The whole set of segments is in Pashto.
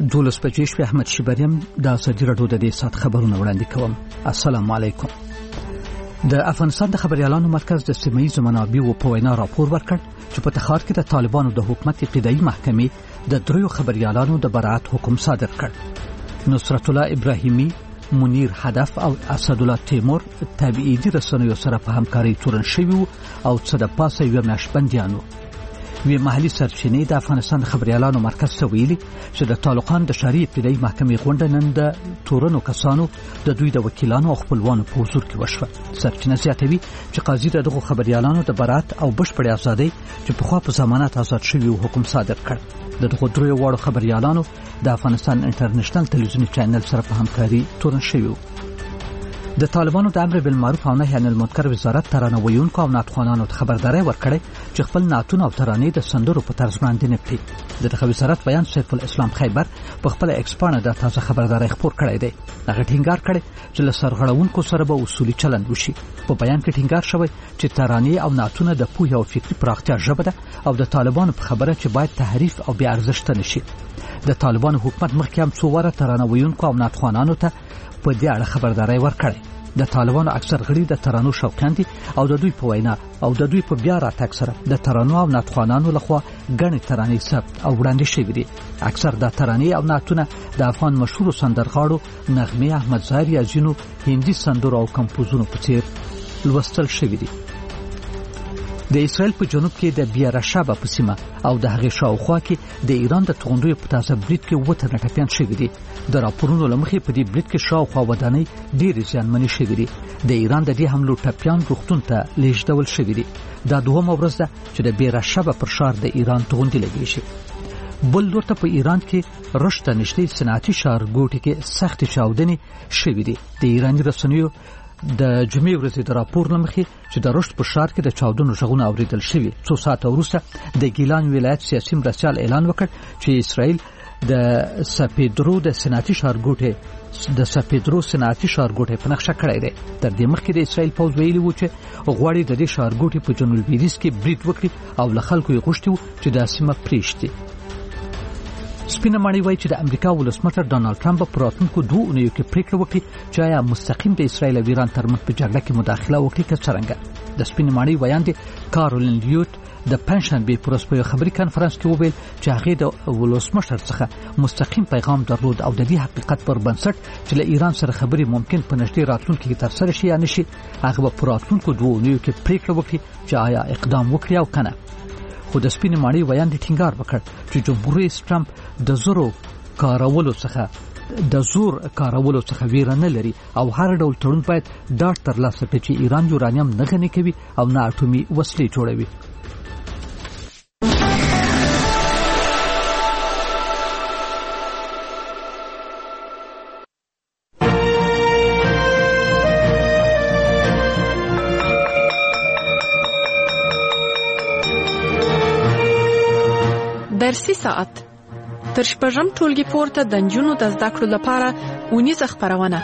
12 بجې شپې احمد شیبریم د ازادي راډیو د دې سات خبرونه وړاندې کوم. السلام علیکم. د افغانستان د خبريالانو مرکز د سیمه‌یزو منابعو په وینا راپور ورکړ چې په تخار کې د طالبانو د حکومت ابتدایي محکمې د دریو خبريالانو د برائت حکم صادر کړ. نصرت الله ابراهیمی، منیر هدف او اسد الله تیمور تابعیدي رسنیو سره په همکاري تورن شوي او څه د پاسه یو نشبندیانو. وی محلي سرچینې د افغانستان خبريالانو مرکز ته ویلي چې د طالقان د شرعي ابتدایي محکمې غونډه نن د تورنو کسانو د دوی د وکیلانو او خپلوانو په حضور کې وشوه. سرچینه زیاتوي چې قاضي دغه خبريالانو د برائت او بشپړې ازادۍ چې په خوا په ضمانت آزاد شوي حکم صادر کړ. دغه دریو وړو خبريالانو د افغانستان انټرنیشنل ټلویزیوني چینل سره په همکاري تورن شوي. د طالبانو د امر بالمعروف او نهي عن المنکر وزارت ترانه ویونکو او ناتخوانانو ته خبرداري ورکړې چې خپل ناتونه او ترانې د سندرو په طرز باندې نه پلي. دغه وزارت بیان سیف الاسلام خیبر په خپل ایکسپانه د تازه خبرداري خبر کړی دی. هغه ټینګار کړی چې له سرغړونکو سره به اصولي چلند وشي. په بیان کې ټینګار شوی چې ترانې او ناتونه د پوهې او فکري پراختیا ژبه ده او د طالبانو په خبره چې باید تحریف او بیا ارزښت نشي. د طالبانو حکومت مخکې هم څو واره ترانه ویونکو او ناتخوانانو ته په دې اړه خبرداري ورکړې. د طالبانو اکثر غړي د ترانو شوقیان دي او د دوی په وینا او د دوی په بیا راتګ سره د ترانو او ناتخوانانو لخوا ګڼې ترانې ثبت او وړاندې شوي دي. اکثر د ترانې او ناتونه د افغان مشهور سندرغاړو نغمه احمد ظاهر یازینو هندي سندرو او کمپوزونو په څیر لوستل شوي دي. د اسرائیل په جنوب کې د بیارشابه په سیمه او د هغې شاوخوا کې د ایران د توغندیو په تازه برید کې وته ټپیان شوي دي. د راپورونو لمخې په دې برید کې شاوخوا ودانۍ ډېرې زیانمنې شوي دي. د ایران د دې حملو ټپیان روغتون ته لیږدول شوي دي. دا دوهمه ورځ ده چې د بیارشابه پر ښار د ایران توغندي لګېږي. بل لور ته په ایران کې رشته نږدې صنعتي ښارګوټي کې سختې چاودنې شوي دي. د ایراني رسنیو د جمعې ورځې د راپور لمخې چې د رشت په ښار کې د چاودنو غږونه اوریدل شوي. څو ساعته وروسته د ګیلان ولایت سیاسي مرستیال اعلان وکړ چې اسرائیل د سپیدرو صنعتي ښارګوټي په نقشه کړی دی. تر دې مخکې د اسرائیل پوځ ویلي و چې غواړي د دې ښارګوټي په جنوب لویدیځ کې برید وکړي او له خلکو یې غوښتي و چې دا سیمه پرېږدي. سپینه ماڼۍ وایي چې د امریکا ولسمشر ډانلډ ټرمپ په راتلونکو 2 اونیو کې پریکړه وکړي چې آیا مستقیم د اسرائیل او ایران ترمنځ په جګړه کې مداخله وکړي که څرنګه. د سپینه ماڼۍ ویاندې کارولین لیوت د پنځشنبې پر ورځ په خبري کانفرنس کې وویل چې هغه د ولسمشر څخه مستقیم پیغام درلود او د دې حقیقت پر بنسټ چې له ایران سره خبري ممکن په نږدې راتلونکي کې ترسره شي یا نشي هغه په راتلونکو 2 اونیو کې پریکړه وکړي چې آیا اقدام وکړي او کنه. خو د سپینې ماڼۍ ویاندې ټینګار وکړ چې جمهور رئیس ټرمپ د زور کارولو څخه ویره نه لري او هر ډول تړون باید ډاډ ترلاسه کړي چې ایران یورانیم نه غني کوي او نه اټومي وسلې جوړوي. درسي ساعت تر شپږم ټولګي پورته د نجونو د زده کړو لپاره اونیزه خپرونه.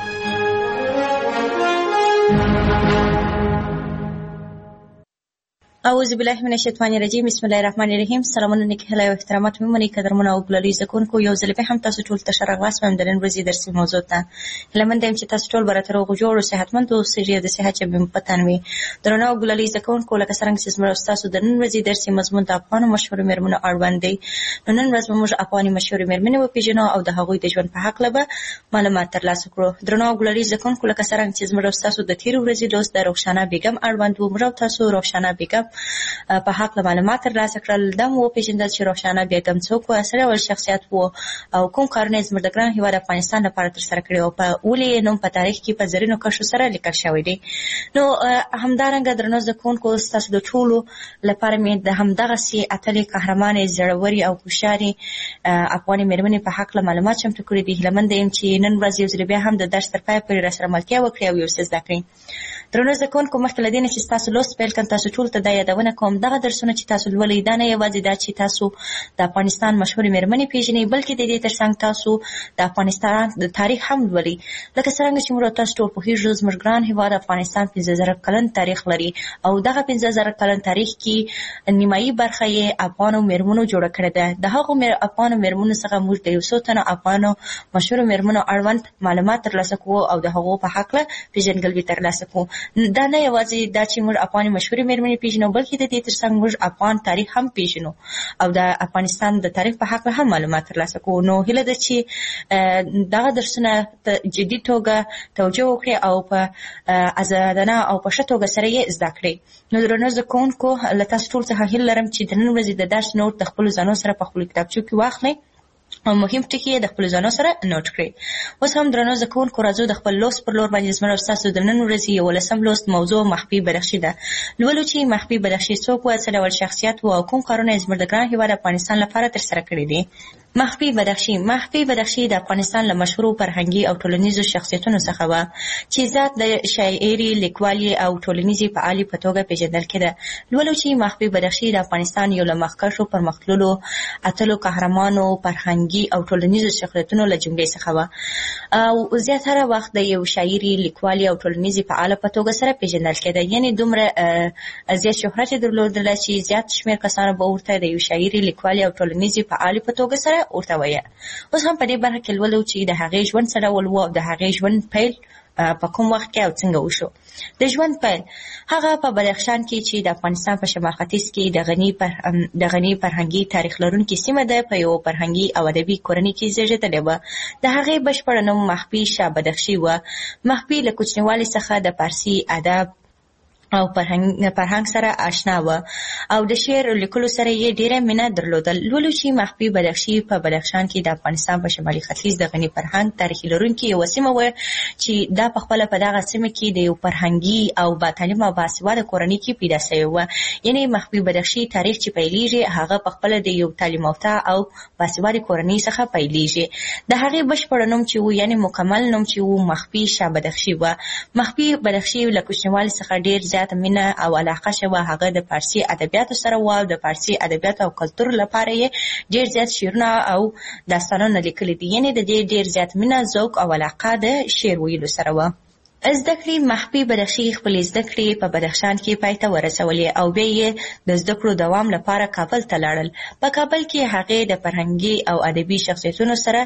اعوذ بالله من الشیطان الرجیم. بسم الله الرحمن الرحیم. سلامونه نیک هیله او احترامات مې منی قدرمنه او ګلالي زکونکو یو ځل به هم تاسو ټول ته شرغواس مې د نن ورځې درسي موضوع ته لمن دیم چې تاسو ټول براتر او جوړ او صحتمند او سریه د صحت چې په پتانوي درنو او ګلالي زکونکو لکه څنګه چې زموږ تاسو د نن ورځې درسي مضمون د افغان مشهور مېرمنو اړوند دی. نن ورځ موږ افغاني مشهور مېرمنې و پیژنو او د هغوی د ژوند په حق لبه معلومات ترلاسه کړو. درنو او ګلالي زکونکو لکه څنګه چې زموږ تاسو د تیر ورځې دوست د رخصانه بیگم اړوند و موږ تاسو رخصانه بیگم په حق معلومات ترلاسه کړل. دم و پیژندل چې روښانه بیگم څوک و، سره ول شخصیت وو او کوم کارونه زموږ د ګران هیواد افغانستان لپاره ترسره کړي او په ولې نوم په تاریخ کې په زرینو کرښو سره لیکل شوی دی. نو همدارنګه درنو زکونکو تاسو د ټولو لپاره مې د همدغه سي اتلې قهرمانې زړوري او هوښیارې افغاني مېرمنې په حق معلومات چمتو کړي دي. هیلمن یم چې نن ورځ یو ځل بیا هم د درس تر پای پورې راسره ملتیا وکړي او یو څه زده کړئ. درنو زکونکو مخکې له دې نه چې تاسو لوست پیل کړئ تاسو ټول ته د یادونه کوم دغه درسونه چې تاسو لولئ دا نه یوازې دا چې تاسو د افغانستان مشهورې مېرمنې پیژنئ بلکې د دې ترڅنګ تاسو د افغانستان د تاریخ هم لولئ. لکه څرنګه چې موږ تاسو ټول پوهېږو زموږ ګران هېواد افغانستان 15,000 کلن تاریخ لري او دغه 15,000 کلن تاریخ کې نیمایي برخه یې افغانو مېرمنو جوړه کړې ده. د هغو افغانو مېرمنو څخه موږ د یو څو تنو افغانو مشهورو مېرمنو اړوند معلومات ترلاسه کوو او د هغو په هکله پیژندګلوي ترلاسه کوو. دا نه یوازې دا چې موږ افغاني مشهورې مېرمنې پیژنو بلکې د دې ترڅنګ موږ افغان تاریخ هم پیژنو او د افغانستان د تاریخ په هکله هم معلومات ترلاسه کوو. نو هیله ده چې دغه درسونه جدي توګه توجه وکړي او په ازادانه او په ښه توګه سره یې زده کړي. نو درنو زده کوونکو له تاسو ټول څخه هیله لرم چې د نن ورځې د درس نوټ د خپلو ځانو سره په خپلو کتابچو کې واخلئ او مهم ټکي یې د خپلو ځانو سره نوټ کړئ. اوس هم درنو زده کوونکو راځو د خپل لوست پر لور باندې زما او ستاسو د نن ورځې 11 لوست موضوع مخفي بدخشي ده. لولو چې مخفي بدخشي څوک و، څه ډول شخصیت و او کوم کارونه یې زموږ د ګران هېواد افغانستان لپاره ترسره کړي دي. مخفي بدخشي د افغانستان له مشهورو فرهنګي او ټولنیزو شخصیتونو څخه وه چې ذات د شاعري، لیکوالي او ټولنیزې فعالې په توګه پیژندل کېده. لولو چې مخفي بدخشي د افغانستان یو له مخکښو پرمختللو اتلو قهرمانو فرهنګي او ټولنیزو شخصیتونو له جملې څخه وه او زیاتره وخت د یو شاعري، لیکوالي او ټولنیزې فعاله په توګه سره پیژندل کېده. یعنې دومره زیات شهرت یې درلودله چې زیات شمېر کسانو به ورته د یو شاعري، لیکوالي او ټولنیزې فعالې په توګه سره ورته وایه. اوس هم په دې برخه کې لولو چې د هغې ژوند څه ډول و او د هغې ژوند پیل په کوم وخت کې او څنګه وشو. د ژوند پیل هغه په بدخشان کې چې د افغانستان په شمال ختیځ کې د غني فرهنګي تاریخ لرونکې سیمه ده په یو فرهنګي او ادبي کورنۍ کې زیږېدلې وه. د هغې بشپړ نوم مخفي شاه بدخشي وه. مخفي له کوچنیوالي څخه د فارسي ادب او فرهنګ سره آشنا و او د شعر لیکلو سره یې ډیره مینه درلودل. لولو چې مخفي بدخشي په بدخشان کې د افغانستان په شمالي ختیځ د غني فرهنګ تاریخي لرونکې یوه سیمه وه چې دا پخپله په دغه سیمه کې د یو فرهنګي او باتعلیمه او باسواده کورنۍ کې پیدا شوې وه. یعنې مخفي بدخشي تاریخ چې پیلېږي هغه پخپله د یو تعلیم یافته او باسواده کورنۍ څخه پیلېږي. د هغې بشپړ نوم چې و یعنې مکمل نوم چې و مخفي شاه بدخشي وه. مخفي بدخشي له کوچنیوالي څخه ډېر زیات مینه او علاقه شوه. هغه د فارسي ادبیاتو سره و او د فارسي ادبیاتو او کلتور لپاره یې ډېر زیات شعرونه او داستانونه لیکلي دي. یعنې د دې ډېر زیات مینه، ذوق او علاقه د شعر ویلو سره وه. زده کړې مخفي بدخشي خپلې زده کړې په بدخشان کې پای ته ورسولې او بیا یې د زده کړو دوام لپاره کابل ته لاړل. په کابل کې هغې د فرهنګي او ادبي شخصیتونو سره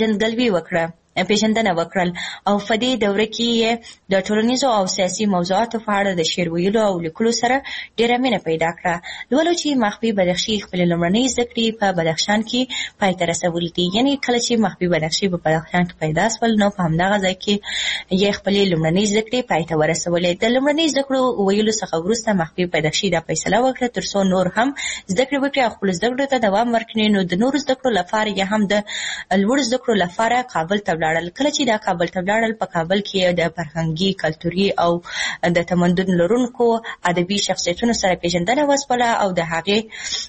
پیژندنه وکړل او په دې دوره کې یې د ټولنیزو او سیاسي موضوعاتو په اړه د شعر ویلو او لیکلو سره ډېره مینه پیدا کړه. لولو چې مخفي بدخشي خپلې لومړنۍ زده کړې په بدخشان کې پای ته رسولې دي. یعنې کله چې مخفي بدخشي په بدخشان کې پیدا شول نو په همدغه ځای کې یې خپلې لومړنۍ زده کړې پای ته ورسولې. د لومړنۍ زده کړو ویلو څخه وروسته مخفي بدخشي دا فیصله وکړه تر څو نور هم زده کړې وکړي او خپلو زده کړو ته دوام ورکړي. نو د نورو زده کړو لپاره یې هم د لوړو زده کړو لپاره کابل ته کله چې دا کابل ته ولاړل په کابل کې د فرهنګي، کلتوري او د تمدن لرونکو ادبي شخصیتونو سره پیژندنه وسپله او د هغې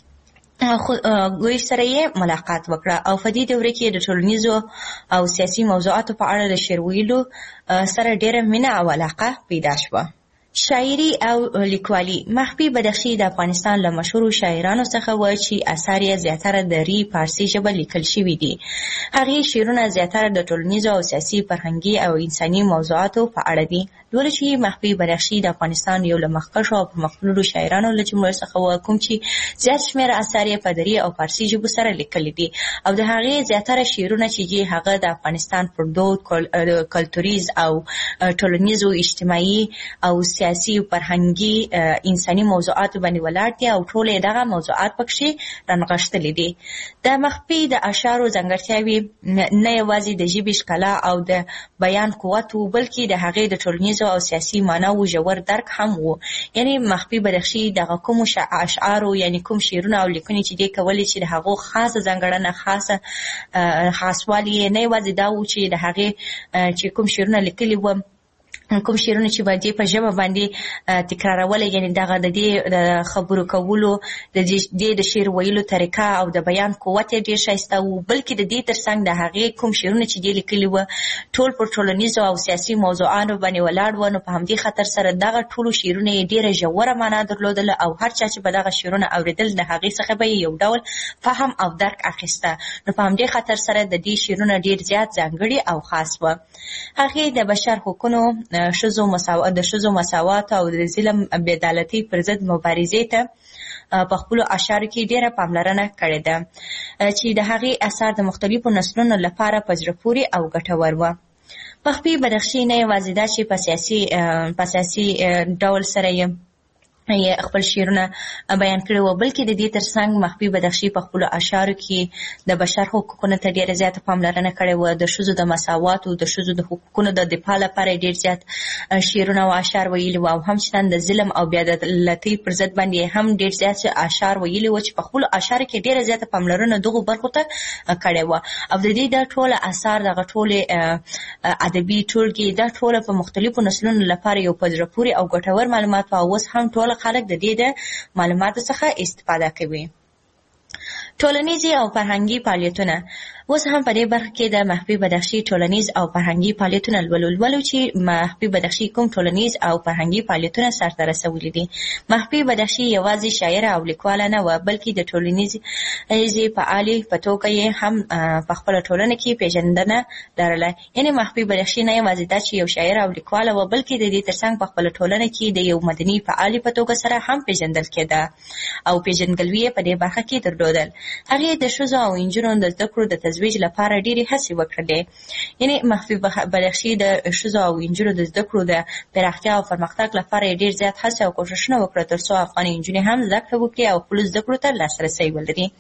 ګوی سره یې ملاقات وکړه او په دې دوره کې د ټولنیزو او سیاسي موضوعاتو په اړه د شعر ویلو سره ډېره مینه او علاقه پیدا شوه. شاعري او لیکوالي مخفي بدخشي د افغانستان له مشهورو شاعرانو څخه و چې اثار یې زیاتره د فارسي ژبه لیکل شوي دي. هغې شعرونه زیاتره د ټولنیزو او سیاسي، فرهنګي او انساني موضوعاتو په اړه دي. لولو چې مخفي بدخشي د افغانستان یو له مخکښو او پرمختللو شاعرانو له جملې څخه و کوم چې زیات شمېر اثار یې په دري او فارسي ژبو سره لیکلي دي او د هغې زیاتره شعرونه چې هغه د افغانستان پر دود، کلتوریز او ټولنیزو، اجتماعي او سیاسي، فرهنګي، انساني موضوعاتو باندې ولاړ دي او ټول دغه موضوعات پکښې رانغښتلي دي. د مخفي د اشعارو ځانګړتیاوې نه یوازې د ژبې ښکلا او د بیان قوت و بلکې د هغې د ټولنیزو او سیاسي معناوو ژور درک هم و. یعنې مخفي بدخشي دغه کومو اشعارو یعنې کوم شعرونه او لیکنې چې دې کولې چې د هغو خاصه ځانګړنه، خاصوالی نه یوازې دا و چې د هغې چې کوم شعرونه لیکلي و کوم شعرونه چې باندې په ژبه باندې تکرارول، یعنی دغه د دې خبرو کولو د شعر ویلو طریقه او د بیان قوت ډیر ښایسته و. بلکې د دې ترڅنګ د هغې کوم شعرونه چې دې لیکلي وو ټول پر ټولنیزو او سیاسي موضوعانو باندې ولاړ وو. نو په همدې خاطر سره دغه ټولو شعرونه یې ډیره ژوره معنا درلودله او هر چا چې به دغه شعرونه اوریدل د هغې څخه به یو ډول فهم او درک اخیسته. نو په همدې خاطر سره د دې شعرونه ډیر زیات ځانګړي او خاص وو. هغې د بشر حقوقو، د ښځو مساوات او د ظلم بېعدالتۍ پر ضد مبارزې ته په خپلو اشعارو کې ډیره پاملرنه کړې ده چې د هغې اثار د مختلفو نسلونو لپاره په زړه پورې او ګټور وو. مخفي بدخشي نه یوازې دا چې په سیاسي ډول سره یې خپل شعرونه بیان کړي وو، بلکې د دې ترڅنګ مخفي بدخشي په خپلو اشعارو کې د بشر حقوقو ته ډیره زیاته پاملرنه کړې وه. د ښځو د مساواتو، د ښځو د حقوقو د دفاع لپاره ډیر زیات شعرونه او اشعار ویلي وو، او همچنان د ظلم او بېعدالتۍ پر ضد باندې هم ډیر زیات اشعار ویلي وو چې په خپلو اشعارو کې ډیره زیاته پاملرنه دغو برخو ته کړې وه. او د دې دا ټوله اثار، دغه ټولې ادبي ټولګې، دا ټوله په مختلفو نسلونو لپاره یو په زړه پورې او ګټور معلومات وو. اوس هم ټول خلک د دې د معلوماتو څخه استفاده کوي. ټولنیزي او فرهنګي فعالیتونه. اوس هم په دې برخه کې د مخفي بدخشي ټولنیز او فرهنګي فعالیتونه لولو چې مخفي بدخشي کوم ټولنیز او فرهنګي فعالیتونه سرته رسولي دي. مخفي بدخشي یوازې شاعره او لیکواله نه وه، بلکې د ټولنیزې فعالې په توګه یې هم په خپله ټولنه کې پیژندنه لرله. یعنې مخفي بدخشي نه یوازې دا چې یو شاعره او لیکواله وه، بلکې د دې ترڅنګ په خپله ټولنه کې د یو مدني فعالې په توګه سره هم پیژندل کېده او پیژندګلوي یې په دې برخه کې درلودل. هغې د ښځو او نجونو د زده کړو د تزویج لپاره ډېرې هڅې وکړلې. یعنې مخفي بدخشي د ښځو او نجونو د زده کړو د پراختیا او پرمختګ لپاره یې ډېر زیات هڅې او کوښښونه وکړه تر څو افغاني نجونې هم زده کړه وکړي او خپلو زده کړو ته لاسرسی ولري.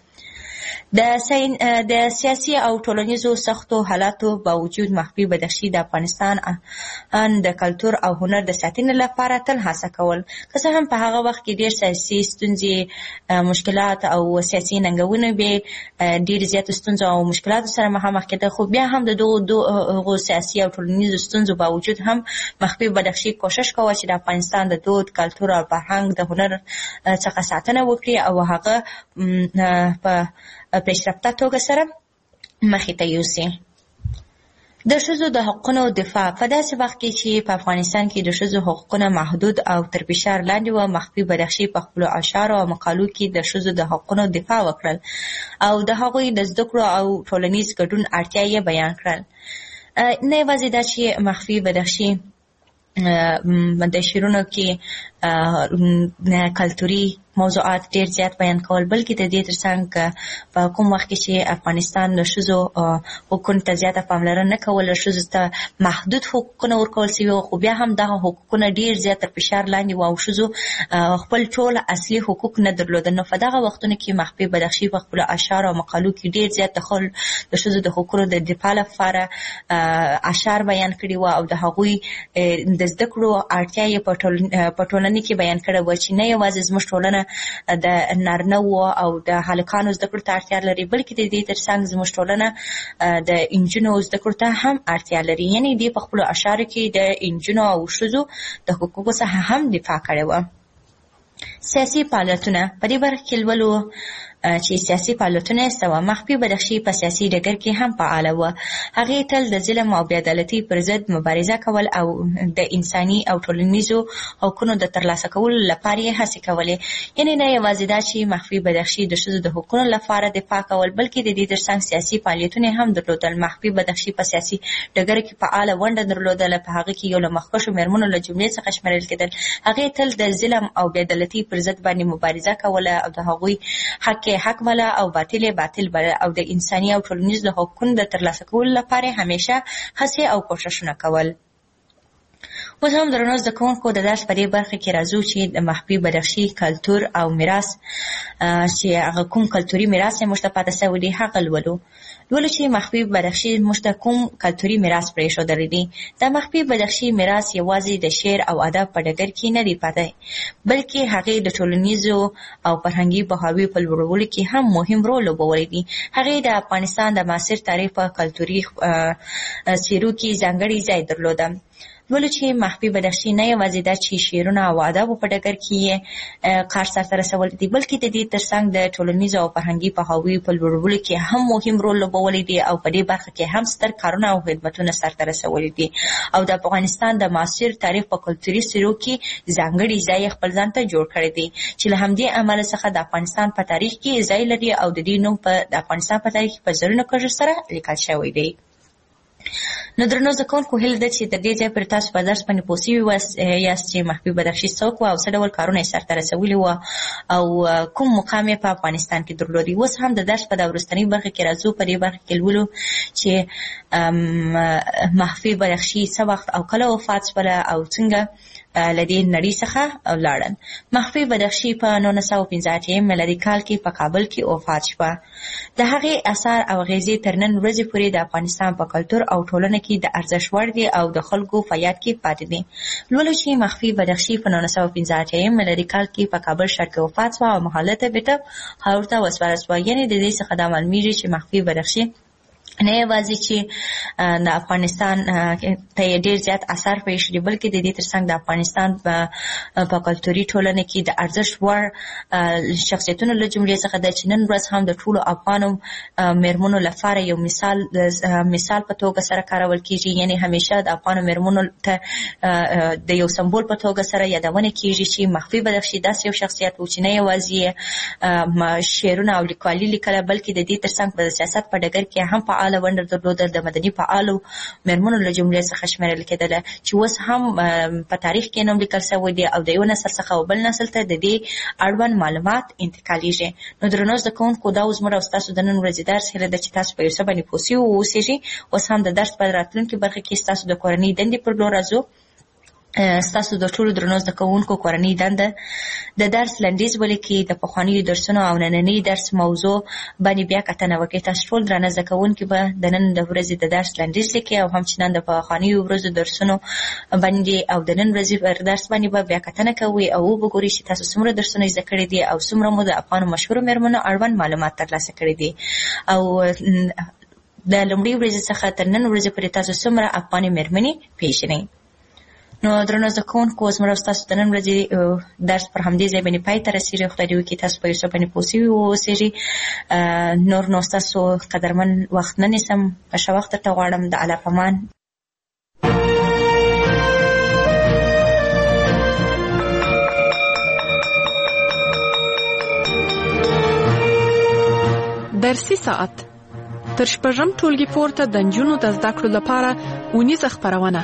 د سیاسي او ټولنیزو سختو حالاتو باوجود مخفي بدخشي د افغانستان د کلتور او هنر د ساتنې لپاره تل هڅه کول. که څه هم په هغه وخت کې ډېر سیاسي ستونزې، مشکلات او سیاسي ننګونې به ډېرې زیاتو ستونزو او مشکلاتو سره مخامخ کېده، خو بیا هم د دغو سیاسي او ټولنیزو ستونزو باوجود هم مخفي بدخشي کوښښ کوه چې د افغانستان د دود، کلتور او فرهنګ د هنر څخه ساتنه وکړي او هغه په پیشرفته توګه سره مخې ته یوسي. د ښځو د حقونو دفاع. په داسې وخت کې چې په افغانستان کې د ښځو حقونه محدود او تر فشار لاندې وو، مخفي بدخشي په خپلو اشعارو او مقالو کې د ښځو د حقونو دفاع وکړل او د هغوی د زده کړو او ټولنیز ګډون اړتیا یې بیان کړل. نه یوازې دا چې مخفي بدخشي د شعرونو کې کلتوري موضوعات ډیر زیات بیان کول، بلکې د دې ترڅنګ په کوم وخت کې چې افغانستان د ښځو حقوقو ته زیاته پاملرنه نه کوله، ښځو ته محدود حقوقونه ورکول سوي، خو بیا هم دغه حقوقونه ډیر زیات تر فشار لاندې وو او ښځو خپل ټول اصلي حقوق نه درلودل. نو په دغه وختونو کې مخفي بدخشي په خپلو اشعارو او مقالو کې ډیر زیات د ښځو د حقوقو د دفاع لپاره اشعار بیان کړي وو او د هغوی د زده کړو اړتیا یې په ټولنه کې بیان کړې وه چې نه یوازې زموږ ټولنه د نارینه‌وو او د هلکانو زده کړو ته اړتیا لري، بلکې د دې ترڅنګ زموږ ټولنه د نجونو زده کړو ته هم اړتیا لري. یعنې دې په خپلو اشعارو کې د نجونو او ښځو د حقوقو څخه هم دفاع کړې وه. سیاسي فعالیتونه. په دې برخه کې لولو چې سیاسي فعالیتونه یې سوه. مخفي بدخشي په سیاسي ډګر کې هم فعاله وه. هغې تل د ظلم او بېعدالتۍ پر ضد مبارزه کول او د انساني او ټولنیزو حقونو د ترلاسه کولو لپاره یې هڅې کولې. یعنې نه یوازې دا چې مخفي بدخشي د ښځو د حقونو لپاره دفاع کول، بلکې د دې ترڅنګ سیاسي فعالیتونه هم درلودل. مخفي بدخشي په سیاسي ډګر کې فعاله ونډه درلودله. په هغه کې یو له مخکښو مېرمنو له جملې څخه شمېرل کېدل. هغې تل د ظلم او بېعدالتۍ پر ضد باندې مبارزه کوله او د هغوی حق بله او باطل بله او د انساني او ټولنیزو حقوقو د ترلاسه کولو لپاره همیشه هڅې او کوښښونه کول. اوس هم درنو زده کوونکو د درس په دې برخه کې راځو چې د مخفي بدخشي کلتور او میراث، چې هغه کوم کلتوري میراث یې موږ ته پاته سوی دی هغه لولو چې مخفي بدخشي موږ ته کوم کلتوري میراث پرېښودلی دی. د مخفي بدخشي میراث یوازې د شعر او ادب په ډګر کې نه دی پاته، بلکې هغې د ټولنیزو او فرهنګي پوهاوي په لوړولو کې هم مهم رول لوبولی دی. هغې د افغانستان د معاصر تاریخ په کلتوري څیرو کې ځانګړی ځای درلوده. ولو چې محفي بدخشي نه یوازې دا چې شعرونه او آدابو په ډګر کې کار سرته رسولی دی، بلکې د دې ترڅنګ د ټولنیزو او فرهنګي پوهاوي په لوړولو کې هم مهم رول لوبولی دی او په دې برخه کې هم ستر کارونه او خدمتونه سرته رسولی دي او د افغانستان د معاصر تاریخ په کلتوري سیرو کې ځانګړي ځای خپل ځان ته جوړ کړی دی چې له همدې امله څخه د افغانستان په تاریخ کې ځای لري او د دې نوم په د افغانستان په تاریخ په زرینو کرښو سره لیکل شوی دی. نو درنو زه کوونکو هیله ده چې د دې ځای پر تاسو په درس باندې پوه سوي یاست چې محفي بدخشي څوک و او څه ډول کارونه یې سرته رسولي وو او کوم مقام یې په افغانستان کې درلودی. اوس هم د درس په دا وروستنۍ برخه کې راځو، په دې برخه کې لولو چې محفي بدخشي څه وخت او کله وفات شوله او څنګه له دې نړۍ څخه ولاړل. محفي بدخشي په 1985 میلادي کال کې په کابل کې وفات شوه. د هغې اثار او اغیزې تر نن ورځې پورې د افغانستان په کلتور او ټولنه کې د ارزښت وړ دي او د خلکو په یاد کې پاتې دي. لولو چې محفي بدخشي په 1985 میلادي کال کې په کابل ښار کې وفات شوه او محله بیرته ښار ته وسپارل شوه. یعنې د دې څخه دا معلومیږي چې محفي بدخشي نه یوازې چې د افغانستان ته ډېر زیات اثر پرېښودي، بلکې د دې ترڅنګ د افغانستان په کلتوري ټولنه کې د ارزښت وړ شخصیتونو له جملې څخه ده چې نن ورځ هم د ټولو افغانو مېرمنو لپاره یو مثال په توګه سره کارول کېږي. یعنې همیشه د افغانو مېرمنو ته د یو سمبول په توګه سره یادونه کېږي چې محفي بدخشي داسې یو شخصیت و چې نه یوازې شعرونه او لیکوالي لیکله، بلکې د دې ترڅنګ په سیاست په ډګر کې هم فعاله ونډه درلودل، د مدني فعالو مېرمنو له جملې څخه شمیرل کېدله چې اوس هم په تاریخ کې نوم لیکل شوی دی او د یو نسل څخه بل نسل ته د دې اړوند معلومات انتقالیږي. نو درنو زده کوونکو، دا اوس زموږ او ستاسو د نن ورځې درس هیله ده چې تاسو په یو څه باندې پوه سوي واوسېږئ. اوس هم د درس په راتلونکي برخه کې ستاسو د کورنۍ دندې پر لور راځو. ستاسو د ټولو درنو زده کوونکو کورنۍ دنده د درس لنډیز ولیکئ، د پخوانیو درسونو او نننۍ درس موضوع باندې بیا کتنه وکړئ. تاسو ټول درانه زده کوونکي به د نن د ورځې د درس لنډیز لیکئ او همچنان د پخوانیو ورځو درسونو باندې او د نن ورځې پر درس باندې به بیا کتنه کوئ او وګورئ چې تاسو څومره درسونه زده کړي دي او څومره مو د افغانو مشهورو مېرمنو اړوند معلومات ترلاسه کړي دي او د لومړۍ ورځې څخه تر نن ورځې پورې تاسو څومره افغاني مېرمنې پیژنئ. نو درنو زده کوونکو، زموږ او ستاسو د نن ورځې درس پر همدې ځای باندې پای ته رسېږي. خدای دې وکړي تاسو په یو څه باندې پوه سوي واوسېږئ. نور نو ستاسو قدرمن وخت نه نیسم، په ښه وخت درته غواړم. د الله پامان. درسي ساعت تر شپږم ټولګي پورته د نجونو د زده کړو لپاره اونیزه خپرونه.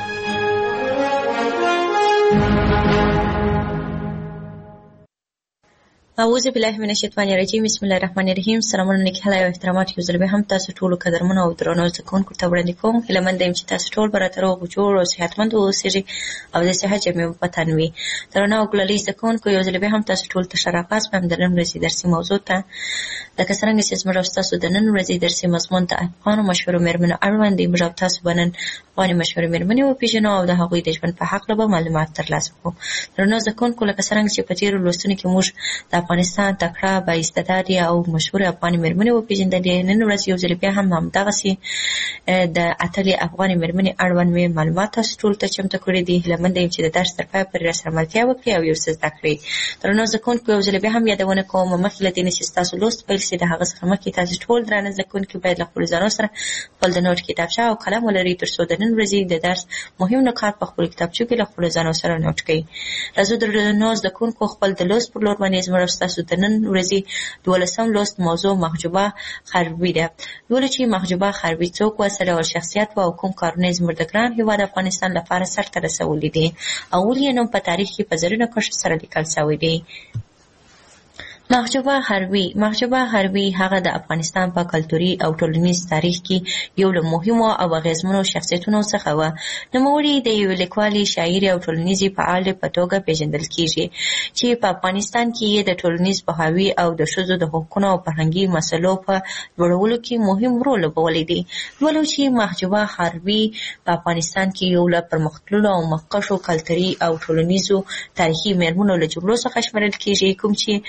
اعوذ بالله من الشیطان الرجیم. بسم الله الرحمن الرحیم. سلامونه نیک هیله او احترامات یو ځل بیا هم تاسو ټولو قدرمنو او درنو زده کوونکو ته وړاندې کوم. هیله مند یم چې تاسو ټول به راته روغ جوړ او صحتمند واوسئ او د صحت جامې په تن وي. درنو او ګلالي زده کوونکو، یو ځل بیا هم تاسو ټول ته ښه راغلاست په د نن ورځې درسي موضوع ته. لکه څرنګه چې زموږ او ستاسو د نن ورځې درسي مضمون د افغانو مشهورو مېرمنو اړوند دی، موږ او تاسو به نن افغاني مشهورې مېرمنې وپېژنو او د هغوی د ژوند په هکله به معلومات ترلاسه کړو. درنو زده کوونکو، لکه څرنګه چې په تېرو لوستونو کې موږ د افغانستان تکړه بااستعداده او مشهورې افغاني مېرمنې وپېژندلې، نن ورځ یو ځل بیا هم همدغسې د اتلې افغاني مېرمنې اړوند مې معلومات تاسو ټولو ته چمتو کړي دي. هیله مند یم چې د درس تر پایه پورې راسره ملتیا وکړئ او یو څه زده کړئ. درنو زده کوونکو، یو ځل بیا هم یادونه کوم، مخکې له دې نه چې ستاسو لوست پیل شي، د هغه څخه مخکې تاسو ټول درانه زده کوونکي باید له خپلو ځانو سره خپل د نوټ کتابچه او قلم ولرئ، تر څو د نن ورځې د درس مهم نکات په خپلو کتابچو کې له خپلو ځانو سره نوټ کړئ. راځو درنو زده کوونکو، خپل د لوست پر لور باندې زموږ او ستاسو د نن ورځې 12 لوست موضوع محجوبه خربي ده. ولې چې محجوبه خربي څوک و، څه ډول شخصیت و او کوم کارونه زموږ د ګران هېواد افغانستان لپاره سرته رسولي دي او ولې یې نوم په تاریخ کې په زرینو کرښو سره لیکل شوی دی. محجوبه خربي هغه د افغانستان په کلتوري او ټولنیز تاریخ کې یو له مهمو او اغیزمنو شخصیتونو څخه و. نوموړې د یو لیکوالې، شاعرې او ټولنیزې فعالې په توګه پیژندل کېږي چې په افغانستان کې یې د ټولنیز پوهاوي او د ښځو د حقونو او فرهنګي مسلو په لوړولو کې مهم رول لوبولی دی. ولو چې محجوبه خربي په افغانستان کې یو له پرمختللو او مخکښو کلتوري او ټولنیزو تاریخي مېرمنو له جملو څخه شمیرل کېږي، کوم چې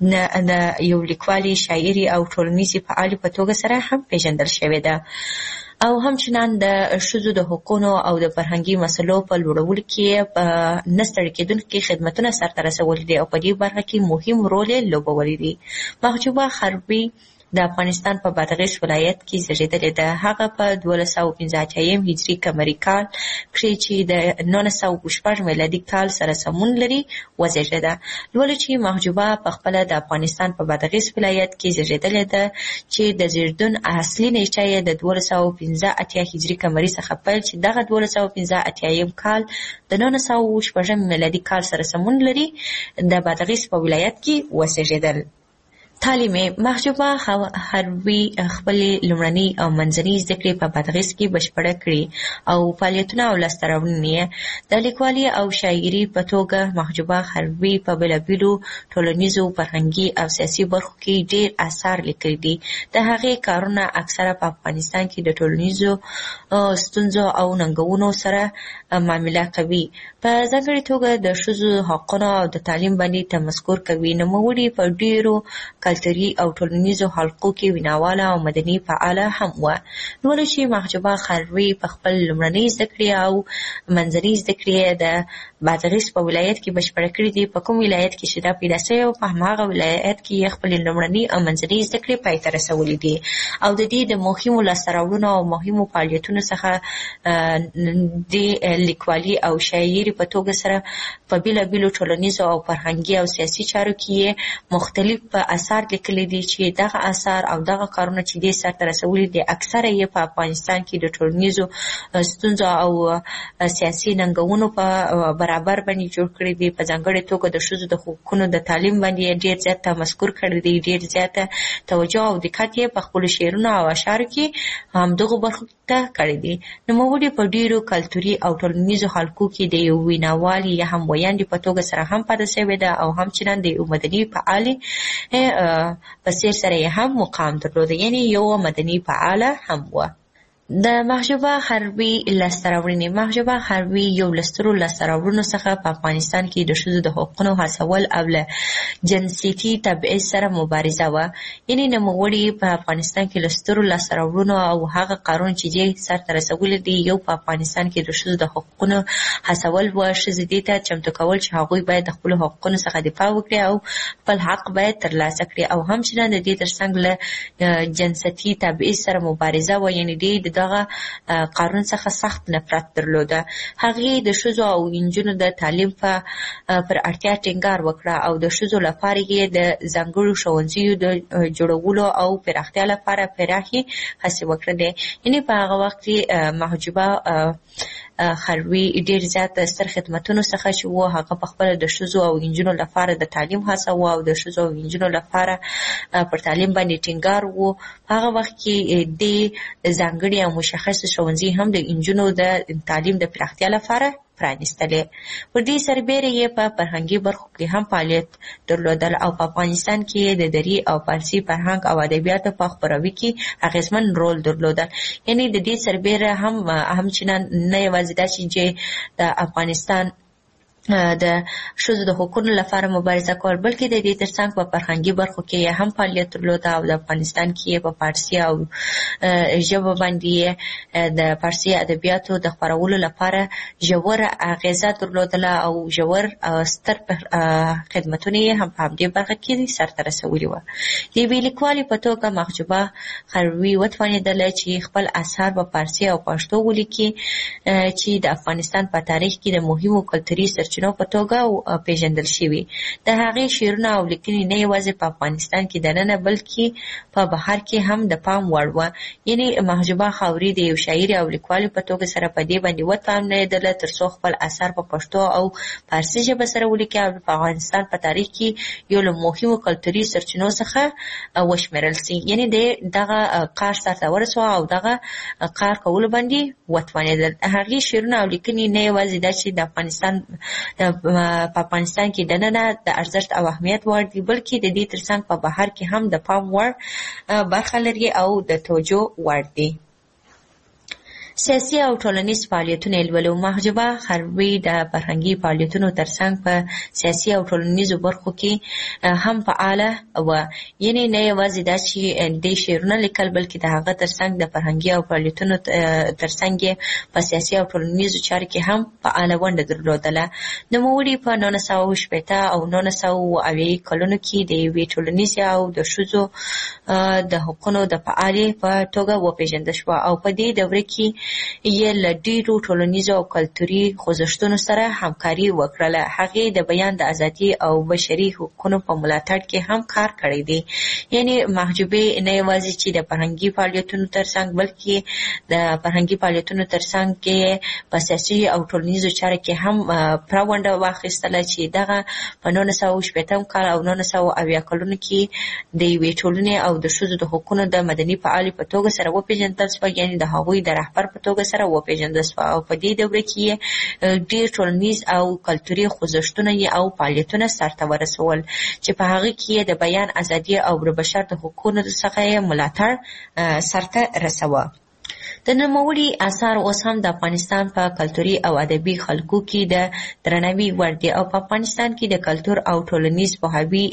د یو لیکوالي، شاعري او ټولنیزې فعالې په توګه سره هم پیژندل شوې ده او همچنان د ښځو د حقونو او د فرهنګي مسلو په لوړولو کې په نه ستړي کېدونکي خدمتونه سرته رسولي دي او په دې برخه کې مهم رول یې لوبولی دی. محجوبه خربي د افغانستان په بادغیس ولایت کې زیږېدلې ده. هغه په 1285 هجري قمري کال کې چې د 1916 میلادي کال سره سمون لري وزیږېده. لولو چې محجوبه په خپله د افغانستان په بادغیس ولایت کې زیږېدلې ده چې د زیږدون اصلي نیټه یې د 1285 هجري قمري څخه پیل چې دغه 1285 کال د 1916 میلادي کال سره سمون لري د بادغیس په ولایت کې وزیږېدل. تعلیم محجوبه خربي خپلې لومړنۍ او منځنۍ زده کړې په بادغیس کې بشپړه کړې او فعالیتونه او لاسته راوړنې د لیکوالي او شاعري په توګه محجوبه خربي په بېلابېلو ټولنیزو، فرهنګي او سیاسي برخو کې ډېر اثار لیکلي دي. د هغې کارونه اکثره په افغانستان کې د ټولنیزو ستونزو او ننګونو سره معامله کوي. په ځانګړې توګه د ښځو حقونو او د تعلیم باندې تمسکر کوي. نوموړې په ډېرو کلتوري او ټولنیزو حلقو کې ویناواله او مدني فعاله هم وه. نو چې محجوبه خربي په خپل لومړنۍ زده کړې او منځنۍ زده کړې د بادغیس په ولایت کې بشپړه کړې دي. په کوم ولایت کې چې دا پیدا شوې او په هماغه ولایت کې یې خپلې لومړنۍ او منځنۍ زده کړې پای ته رسولې دي او د دې د مهمو لاسته راوړنو او مهمو فعالیتونو څخه د لیکوالي او شاعري په توګه سره په بېلابېلو ټولنیزو او فرهنګي او سیاسي چارو کې مختلف اثار لیکلي دي چې دغه اثار او دغه کارونه چې دې سرته رسولي دي اکثره یې په افغانستان کې د ټولنیزو ستونزو او سیاسي ننګونو په برابر باندې جوړ کړي دي. په ځانګړې توګه د ښځو د حقونو د تعلیم باندې ډېر زیات تمسکر کړی دی، ډېر زیاته توجه او دقت یې په خپلو شعرونو او اشعارو کې همدغو برخو ته کړی دی. نوموړې په ډېرو کلتوري او ټولنیزو حلقو کې د یو ویناوالې یا هم ویاندې په توګه سره هم پاتې شوې ده او همچنان د یو مدني فعالې په څیر سره یې هم مقام درلوده، یعنی یو مدني فعاله هم وه. د محجوبه خربي لاسته راوړنې. محجوبه خربي یو له سترو لاسته راوړنو څخه په افغانستان کې د ښځو د حقونو هڅول او له جنسیتي تبعیض سره مبارزه وه. یعنې نوموړې په افغانستان کې له سترو لاسته راوړنو او هغه کارونه چې دې سرته رسولي دي یو په افغانستان کې د ښځو د حقونو هڅول وه. ښځې دې ته چمتو کول چې هغوی باید د خپلو حقونو څخه دفاع وکړي او خپل حق باید ترلاسه کړي او همچنان د دې ترڅنګ له جنسیتي تبعیض سره مبارزه وه. یعنې دې دغه قانون څخه سخت نفرت درلوده. هغې د ښځو او نجونو د تعلیم پر اړتیا ټینګار وکړه او د ښځو لپاره یې د ځانګړو ښوونځیو د جوړولو او پراختیا لپاره پراخې هڅې وکړلې. یعنې په هغه وخت کې محجوبه خربي ډېر زیات ستر خدمتونو څخه چې و هغه په خپله د ښځو او نجونو لپاره د تعلیم هڅه و او د ښځو او نجونو لپاره پر تعلیم باندې ټینګار و. په هغه وخت کې د ځانګړي او مشخص ښوونځي هم د نجونو د تعلیم د پراختیا لپاره پرانیستلې. پر دې سربېره یې په فرهنګي برخو کې هم فعالیت درلودل او په افغانستان کې د دري او فارسي فرهنګ او ادبیاتو په خپروي کې اغېزمن رول درلودل. یعنې د دې سربېره همچنان نه یوازې دا چې د افغانستان د ښځو د حقونو لپاره مبارزه کول بلکې د دې ترڅنګ په فرهنګي برخو کې هم فعالیت درلوده او د افغانستان کې په فارسي او ژبه باندې د فارسي ادبیاتو د خپرولو لپاره ژوره اغیزه درلودله او ژور ستر خدمتونه یې هم په همدې برخه کې سرته رسولي وه. د یوې لیکوالې په توګه محجوبه خربي وتوانېدله چې خپل اثار په فارسي او پښتو ولیکي چې د افغانستان په تاریخ کې د مهمو کلتوري سرچینو په توګه پیژندل شوي. د هغې شعرونه او لیکنې نه یوازې په افغانستان کې دننه بلکې په بهر کې هم د پام وړ وه. یعنې محجوبه خربي د یو شاعر او لیکوال په توګه سره په دې باندې وتوانېدله تر څو خپل اثار په پښتو او فارسي ژبه سره ولیکي او په افغانستان په تاریخ کې یو له مهمو کلتوري سرچینو څخه وشمېرل سي. یعنې دغه کار سرته ورسوه او دغه کار کولو باندې وتوانېدل. هغې شعرونه او لیکنې نه یوازې دا چې د افغانستان په افغانستان کې دننه د ارزښت او اهمیت وړ دي بلکې د دې ترڅنګ په بهر کې هم د پام وړ برخه لري او د توجه وړ دي. سیاسي او ټولنیز فعالیتونه لولو. محجوبه خربي د فرهنګي فعالیتونو ترڅنګ په سیاسي او ټولنیزو برخو کې هم فعاله و. یعنی نه یوازې دا چې د شعرونه لیکل بلکې د هغه ترڅنګ د فرهنګي او فعالیتونو ترڅنګ په سیاسي او ټولنیزو چارو کې هم فعاله ونډه درلودله. نوموړي په 1960 او 1980 کلونو کې د یوې ټولنیزې او د ښځو د حقوقو د فعالې په توګه وپېژندل شوه او په دې دوره کې یې له ډېرو ټولنیزو او کلتوري خوځښتونو سره همکاري وکړله. هغې د بیان د ازادي او بشري حقوقو په ملاتړ کې هم کار کړی دی. یعنی محجوبې نه یوازې چې د فرهنګي فعالیتونو ترڅنګ بلکې د فرهنګي فعالیتونو ترڅنګ کې په سیاسي او ټولنیزو چارو کې هم پوره ونډه واخیستله چې دغه په 1960 کال او 1980 کلونو کې د یوې ټولنې او د ښځو د حقوقو د مدني فعالې په توګه سره وپېژندل شوه. یعنې د هغوی د رهبر په توګه سره وپېژندل شوه او په دې دوره کې ډېر ټولنیز او کلتوري خوځښتونه او فعالیتونه سرته ورسول چې په هغه کې د بیان ازادي او د بشر د حقوقو څخه ملاتړ سرته رسوه. د نوموړي اثار اوس هم د افغانستان په کلتوري او ادبي خلکو کې د درناوي وړ دي او په افغانستان کې د کلتور او ټولنیز پوهاوي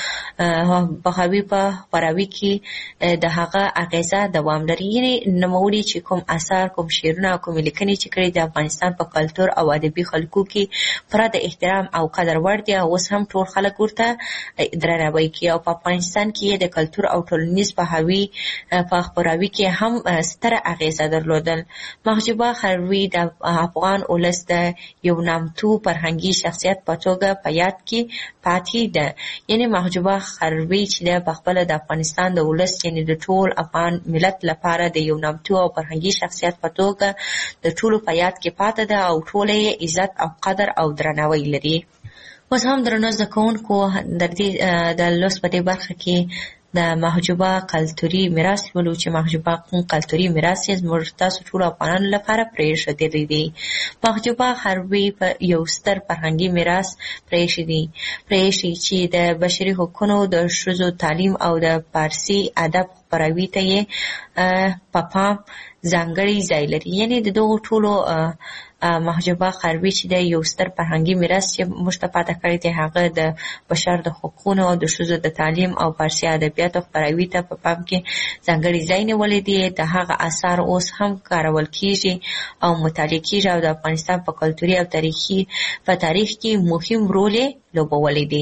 په خپراوي کې د هغه اغیزه دوام لري. یعنې نوموړي چې کوم اثار، کوم شعرونه او کوم لیکنې چې کړي د افغانستان په کلتور او ادبي خلکو کې پوره د احترام او قدر وړ دي او اوس هم ټول خلک ورته درناوی کوي او په افغانستان کې د کلتور او ټولنیز پوهاوي په خپراوي کې هم ستره اغیزه درلودل. محجوبه خربي د افغان ولس د یو نامتو فرهنګي شخصیت په توګه په یاد کې پاتې ده. یعنې محجوبه خربي چې په خپله د افغانستان د ولس یعنې د ټول افغان ملت لپاره د یو نامتو او فرهنګي شخصیت په توګه د ټولو په یاد کې پاتې ده او ټوله یې عزت او قدر او درناوی لري. اوس هم درنو زده کوونکو د لوست په دې برخه کې د محجوبه کلتوري میراث ولو چې محجوبه کلتوري میراث یې زموږ تاسو ټولو افغانانو لپاره پرېښودلی دی. محجوبه خربي په یو ستر فرهنګي میراث پرېښي چې د بشري حقوقو، د ښځو تعلیم او د فارسي ادب خپراوي ته یې په پام ځانګړی ځای لري. یعنې د دغو ټولو محجوبه خربي چې د یو ستر فرهنګي میراث چې موږ ته پاته کړی دی هغه د بشر د حقوقو او د ښځو د تعلیم او فارسي ادبیاتو خپراوي ته په پام کې ځانګړی ځای نیولی دی. د هغه اثار اوس هم کارول کیږي او مطالعه کیږي او د افغانستان په کلتوري او تاریخ کې مهم رول یې لوبولی دی.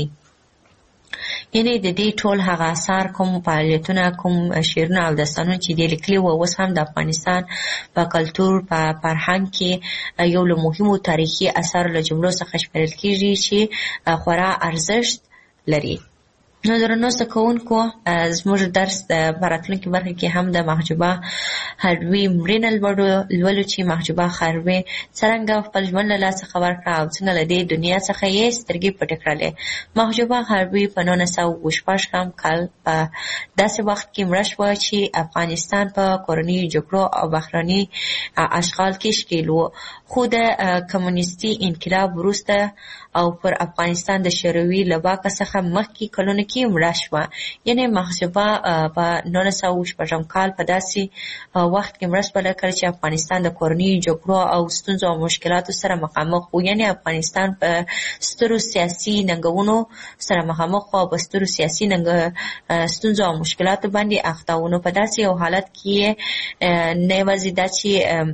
یعنې د دې ټول هغه اثار، کوم فعالیتونه، کوم شعرونه او داستانونه چې دې لیکلي وو اوس هم د افغانستان په کلتور، په فرهنګ کې یو له مهمو تاریخي اثارو له جملو څخه شمیرل کیږي چې خورا ارزښت لري. نو درنو زده کوونکو زموږ درس په راتلونکي برخه کې هم د محجوبه خربي مړینه لولو چې محجوبه خربي څرنګه خپل ژوند له لاسه ورکړه او څنګه له دې دنیا څخه یې سترګې پټې کړلې. محجوبه خربي په 1916 کال په داسې وخت کې مړه شوه چې افغانستان په کورنیو جګړو او بهرني اشغال کې ښکېل و، خو د کمونیستي انقلاب وروسته او پر افغانستان د شوروي له واکه څخه مخکې کلونو کې مړه شوه. یعنې محجوبه په 1916 کال په داسې وخت کې مړه شوه کله چې افغانستان د کورنیو جګړو او ستونزو او مشکلاتو سره مخامخ و. یعنې افغانستان په سترو سیاسي ننګونو سره مخامخ و او په سترو سیاسي ستونزو او مشکلاتو باندې اخته و. نو په داسې یو حالت کې نه یوازې دا چې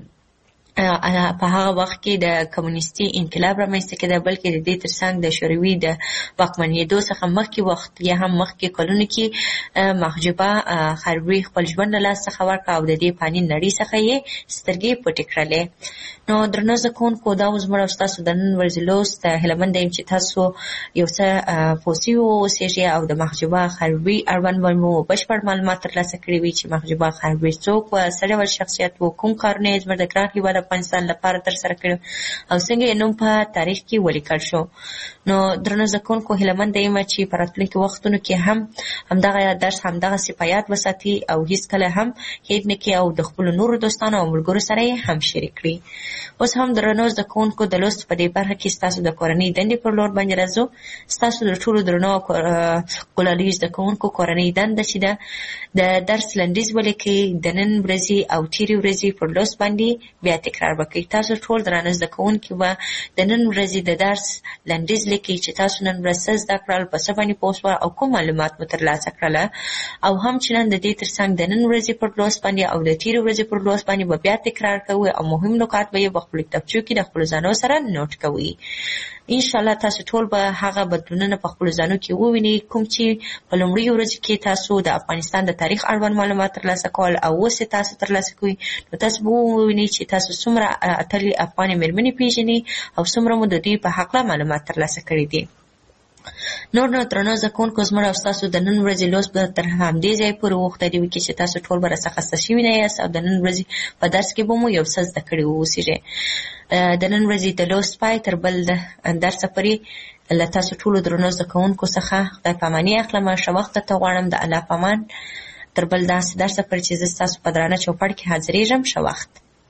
په هغه وخت کې د کمونیستي انقلاب رامنځته کېده بلکې د دې ترڅنګ د شوروي د واکمنېدو څخه مخکې وخت یا هم مخکې کلونو کې محجوبه خربي خپل ژوند له لاسه څخه ورکړه او د دې فاني نړۍ څخه یې سترګې پټې کړلې. نو درنو زده کوونکو دا زموږ او ستاسو د نن ورځې لوست. هیله منده یم چې تاسو یو څه پوه سوي واوسېږئ او د محجوبه خربي اړوند به مو بشپړ معلومات ترلاسه کړي وي چې محجوبه خربي څوک وه، څه ډول شخصیت و، کوم کارونه یې زموږ د ګران هېواد د افغانستان لپاره تر سره کړو او څنګه یې نوم په تاریخ کې ولیکل شو. نو درنو زده کوونکو هیله مند یم چې په راتلونکي وختونو کې هم همدغه درس همدغسې په یاد وساتي او هیڅکله هم هېر نه کړي او د خپلو نورو دوستانو او ملګرو سره یې هم شریک کړي. اوس هم درنو زده کوونکو د لوست په دې برخه کې ستاسو د کورنۍ دندې پر لور باندې راځو. ستاسو د ټولو درنو ګلالیو زده کوونکو کورنۍ دنده چې ده د درس لنډیز ولیکئ، د نن ورځې او تېرې ورځې پر لوست باندې بیا تکرار وکړئ. تاسو ټول درانه زده کوونکي به د نن ورځې د درس لنډیز لیکئ چې تاسو نن ورځ څه زده کړل، په څه باندې پوه شوه او کوم معلومات مو ترلاسه کړله، او هم چې نن د دې تر څنګ د نن ورځې پر لوست باندې او د تېرې ورځې پر لوست باندې به بیا تکرار کوئ او مهم نکات به یې په خپلو کتابچو کې د خپلو ځانو سره نوټ کوئ. انشاءالله تاسو ټول به هغه بدلونونه په خپلو ځانو کې ووینئ کوم چې په لومړیو ورځو کې تاسو د افغانستان د تاریخ اړوند معلومات ترلاسه کول او اوس یې تاسو ترلاسه کوئ. نو تاسو به ووینئ چې تاسو څومره اتلې افغانې مېرمنې پېژنئ او څومره مو د دوی په هکله معلومات ترلاسه کړي دي. نور نو درنو زده کوونکو زموږ او ستاسو د نن ورځې لوست به تر همدې ځایه پورې وغوښتلي وي چې تاسو ټول به راڅخه خسته شوي نه یاست او د نن ورځې په درس کې به مو یو څه زده کړي واوسېږئ. د نن ورځې د لوست پای تر بل درسه پورې له تاسو ټولو درنو زده کوونکو څخه خدای په اماني اخلم. ښه وخت درته غواړم. د الله په امان تر بل داسې درسه پورې چې زه ستاسو په درانه چوپړ کې حاضرېږم. ښه وخت.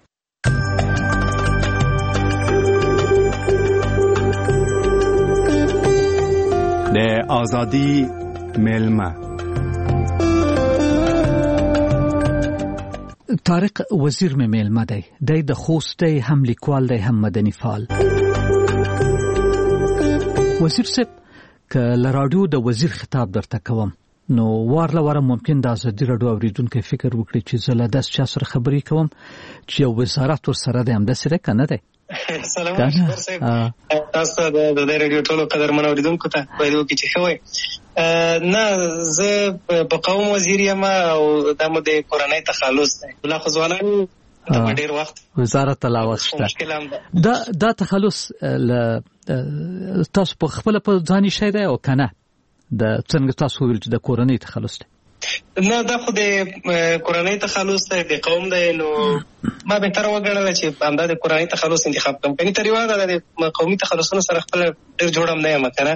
د آزادی میلمه طارق وزیر مې میلمه دی. دی د خوست دی، هم لیکوال دی، هم مدني فعال. وزیر صاحب که له راډیو د وزیر خطاب درته کوم نو وار له واره ممکن د ازادي راډیو اوریدونکو فکر وکړي چې زه له داس چا سره خبرې کوم چې یو وزارت ورسره دی. همداسې دی که نه دی؟ سلام علیکم صاحب. تاسو د دې راډیو ټولو قدرمن اوریدونکو ته باید وکړي چې ښه وایي. نه زه په قوم وزیر یم او دا مو د کورنۍ تخلص دی. لا خو ځوانان د ډېر وخت وزارت ته لا وخت شته. دا تخلص تاسو په خپله په ځاني شی دی او که نه د څنګه تاسو ویل چې د کورنۍ تخلص دی؟ نه دا خو د کورنۍ تخلص دی، د قوم دی. نو ما بهتره وګڼله چې همدا د کورنۍ تخلص انتخاب کړم. کني تر یوه د قومي تخلصونو سره خپله ډېر جوړم نه یم که نه.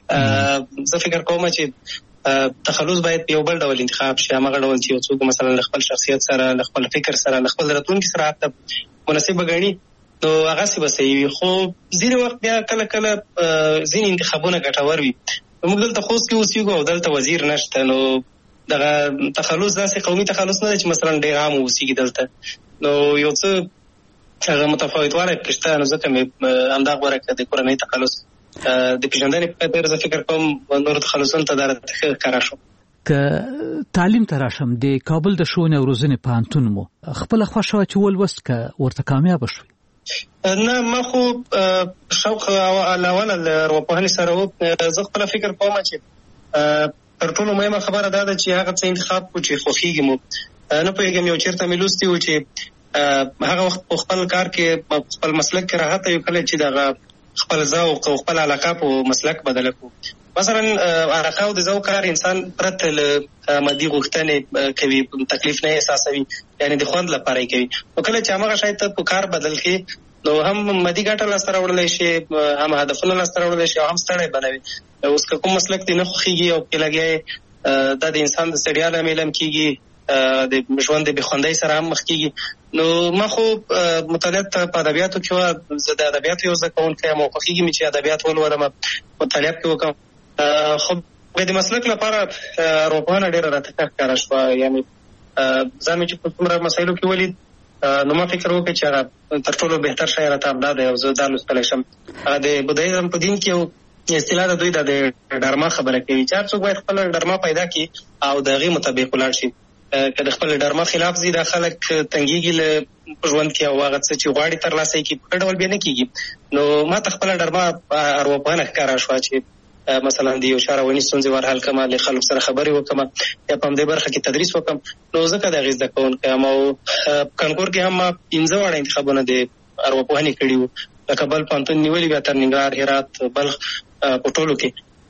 زه فکر کوم چې تخلص باید په یو بل ډول انتخاب شي. همغه ډول چې یو څوک مثلا له خپل شخصیت سره، له خپل فکر سره، له خپل راتلونکي سره حتی مناسبه ګڼي نو هغسې به صحیح وي. خو ځینې وخت بیا کله کله ځینې انتخابونه ګټور وي. موږ دلته خوست کې اوسېږو او دلته وزیر نشته. نو دغه تخلص داسې قومي تخلص نه دی چې مثلا ډېر عام اوسېږي دلته. نو یو څه هغه متفاوتوالی پکې شته. نو ځکه مې همدا غوره کړه د کورنۍ تخلص د پېژندنې په خاطر. زه فکر کوم نورو تخلصونو ته دا راته ښه ښکاره شو. که تعلیم ته راشم، د کابل د ښوونې او روزنې پوهنتون مو خپله خوښه وه چې ولوست که ورته کامیابه شوئ؟ نه ما خو شوق اوله له ارواپوهنې سره و. زه خپله فکر کوم چې تر ټولو مهمه خبره دا ده چې هغه څه انتخاب کړو چې خوښېږي مو. نه پوهېږم یو چېرته مې لوستي و چې هغه وخت په خپل کار کې خپل مسلک کې راحته یو کله چې دغه خپل ذوق او خپل علاقه په مسلک بدله کړو. مثلا علاقه او د ذوق کار انسان پرته له مادي غوښتنې کوي، تکلیف نه احساسوي، یعنی د خوند لپاره یې کوي. نو کله چې همغه شی ته په کار بدل کړي نو هم مادي ګټه لاسته راوړلی شي، هم هدفونه لاسته راوړلی شي او هم ستړی بنوي. اوس که کوم مسلک دې نه خوښېږي او پکې لګیا دا د انسان د ستړیا لامل هم کېږي، د ژوند د بېخوندۍ سره هم مخ کېږي. نو ما خو مطالعات په ادبیاتو کې وه. زه د ادبیاتو یو زده کوونکی یم او خوښېږي مې چې ادبیات ولولم، مطالعات کې وکړم. خو د مسلک لپاره ارواپوهنه ډېره راته ښه ښکاره شوه. یعنې ځان مې چې په څومره مسایلو کې ولید نو ما فکر وکړ چې هغه تر ټولو بهتر شی راته همدا دی او زه دا لوستلی شم. د بودایزم په دین کې یو اصطلاح د دوی د ډرما خبره کوي چې هر څوک باید خپله ډرما پیدا کړي او د هغې مطابق ولاړ شي. که د خپل ډرما خلاف ځي دا خلک تنګېږي له ژوند کې او هغه څه چې غواړي ترلاسه یې کړي په ښه ډول بیا نه کېږي. نو ما ته خپله ډرما ارواپوهنه ښکاره شوه چې مثلا د یو چا رواني ستونزې ورحل کړم، له خلکو سره خبرې وکړم یا په همدې برخه کې تدریس وکړم. نو ځکه د هغې زده کوونکی یم او کانکور کې هم ما 15 واړه انتخابونه د ارواپوهنې کړي وو. لکه بل پوهنتون نیولي بیا تر ننګرهار، هرات، بلخ په ټولو کې.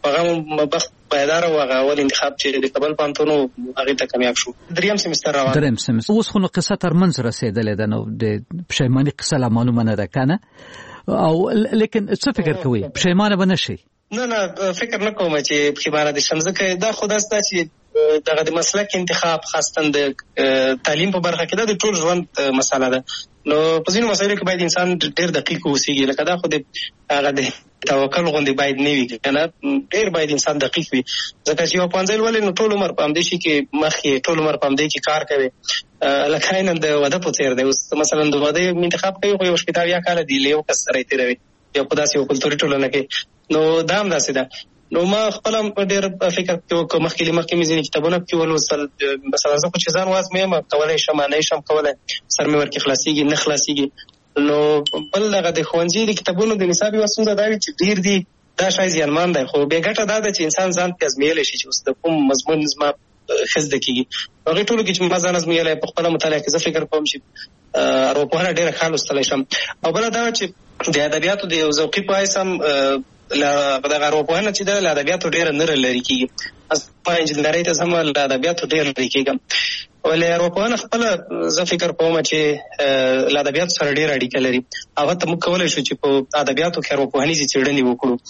هغه بخت پایدار او هغه اول انتخاب چې د کابل پوهنتون هغه ته کامیاب شو. دریم سمستر روان اوس خو نو قصه تر منځ رسیدلې ده، نو د پښیماني قصه لا معلومه نه ده کنه، او لیکن څه فکر کوي پښیمانه به نشي؟ نه فکر نه کوم چې پښیمانه دي شم، ځکه دا خو داسته چې دغه د مسلک انتخاب خاصه د تعلیم په برخه کې د ټول ژوند مسله ده. نو په ځینو مسایلو کې باید انسان ډېر دقیق اوسېږي، لکه دا خو د هغه د توکل غوندې باید نه وي کنه، ډېر باید انسان دقیق وي، ځکه چې یو پوهنځی لولي نو ټول عمر په همدې شي کې مخکې ټول عمر په همدې کې کار کوي. لکه نن د واده په څېر دی، اوس مثلا د واده انتخاب کوي خو یو شپېته اویا کاله دی له یو کس سره یې تېروي یو په داسې یو کلتوري ټولنه کې، نو دا هم داسې ده. نو ما خپل ډېر فکر کوم مخکې مې ځینې کتابونه کې ولوستل، مثلا زه خو چې ځان وازمویم کولی شم نه شم کولی، سر مې ورکې خلاصېږي نه خلاصېږي. نو بل هغه د ښوونځي د کتابونو د نصاب یوه ستونزه دا وي چې ډېر دي، دا شاید زیانمان دی، خو بې ګټه دا ده چې انسان ځان پرې ازمویلی شي چې اوس د کوم مضمون زما ښه زده کېږي. هغې ټولو کې چې ما ځان ازمویلی په خپله مطالعه کې زه فکر کوم چې ارواپوهنه ډېره ښه لوستلی شم. او بله دا چې د ادبیاتو د یو ذوقي په حیث هم دغه ارواپوهنه چې ده له ادبیاتو ډېره نه لرې کېږي. ما انجینرۍ ته ځم له ادبیاتو ډېر لرې کېږم، ولې ارواپوهنه خپله زه فکر کوم چې له ادبیاتو سره ډېره اړیکه لري. او حتی موږ کولی شو چې په ادبیاتو کې ارواپوهنیزې څېړنې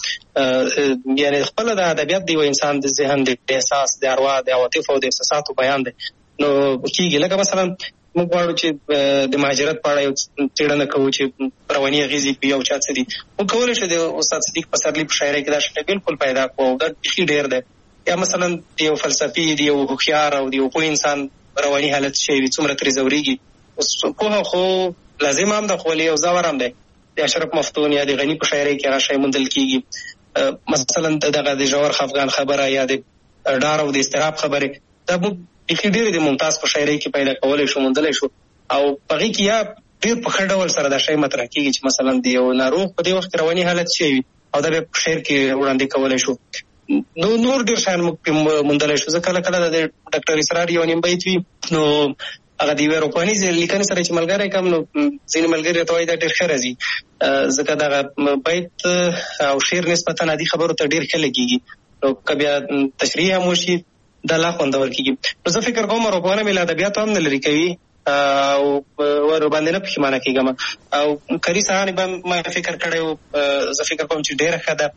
وکړو، یعنې خپله د ادبیات د یو انسان د ذهن د احساس د اروا د عواطفو او د احساساتو بیان دی. نو کېږي لکه مثلا موږ غواړو چې د مهاجرت په اړه یو څېړنه کوو چې رواني اغېزې په یو چا څه دي. موږ کولی شو د استاد صدیق پسرلي په شاعرۍ کې دا شی بلکل پیدا کړو، او دا بیخي ډېر دی. یا مثلا د یو فلسفي د یو هوښیار او د یو پوه انسان رواني حالت شی وي څومره ترې ځورېږي. اوس پوهه خو لازم هم ده خو ولې یو ځور هم دی. د اشرف مفتون یا د غني په شاعرۍ کې هغه شی موندل کېږي. مثلا دغه د ژور خفګان خبره یا د ډار او د اضطراب خبرې، دا موږ بیخي ډېرې د ممتاز په شاعرۍ کې پیدا کولی شو موندلی شو. او په هغې کې یا ډېر په ښه ډول سره دا شی مطرح کېږي چې مثلا د یو ناروغ په دې وخت کې رواني حالت شی وي او دا بیا په شعر کې وړاندې کولی شو. نو نور ډېر شیان موږ پرې موندلی شو. زه کله کله د ډاکټر اسرار یو نیم بیت وي، نو هغه د یوې ارواپوهنیزې لیکنې سره چې ملګری کم، نو ځینې ملګري راته وایي دا ډېر ښه راځي، ځکه دغه بیت او شعر نسبتا عادي خبرو ته ډېر ښه لګېږي. نو که بیا تشریح هم وشي دا لا خوندور کېږي. نو زه فکر کوم ارواپوهنه مې له ادبیاتو هم نه لرې کوي او ورباندې نه پښیمانه کېږم. او کاري ساحه به ما فکر کړی و، زه فکر کوم چې ډېره ښه ده،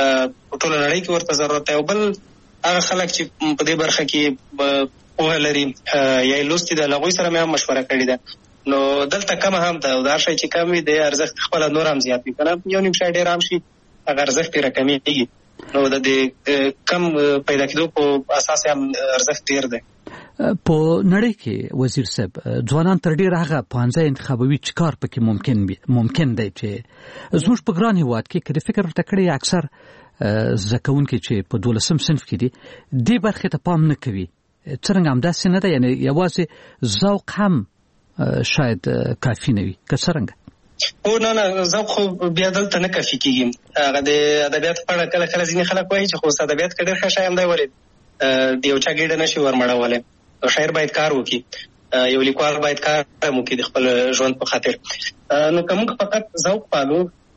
په ټوله نړۍ کې ورته ضرورت دی. او بل هغه خلک چې په دې برخه کې پوهه لري یا یې لوستې ده، له هغوی سره مې هم مشوره کړې ده. نو دلته کمه هم ده، او دا شی چې کم وي د ارزښت خپله نور هم زیات وي که نه، یو نیم شی ډېر هم شي هغه ارزښت یې راکمېږي. نو د دې کم پیدا کېدو په اساس هم ارزښت ډېر دی. په نړۍ کې وزیر صاحب ځوانان تر ډېره هغه پوهنځی انتخابوي چې کار پکې ممکن دی، چې زموږ په ګران هېواد کې که د فکر ورته کړی اکثر زده کوونکي چې په 12 صنف کې دي دې برخې ته پام نه کوي. څرنګه همداسې نه ده؟ یعنې یوازې ذوق هم شاید کافي نه وي که څرنګه؟ او نه ذوق خو بیا دلته نه کافي کېږي. هغه د ادبیاتو په اړه کله کله ځینې خلک وایي چې خو اوس ادبیات کې ډېر ښه شی هم دی، ولې د یو چا ګېډه نشي ورمړولی. شاعر باید کار وکړي، یو لیکوال باید کار هم وکړي د خپل ژوند په خاطر. نو که موږ فقط ذوق پالو،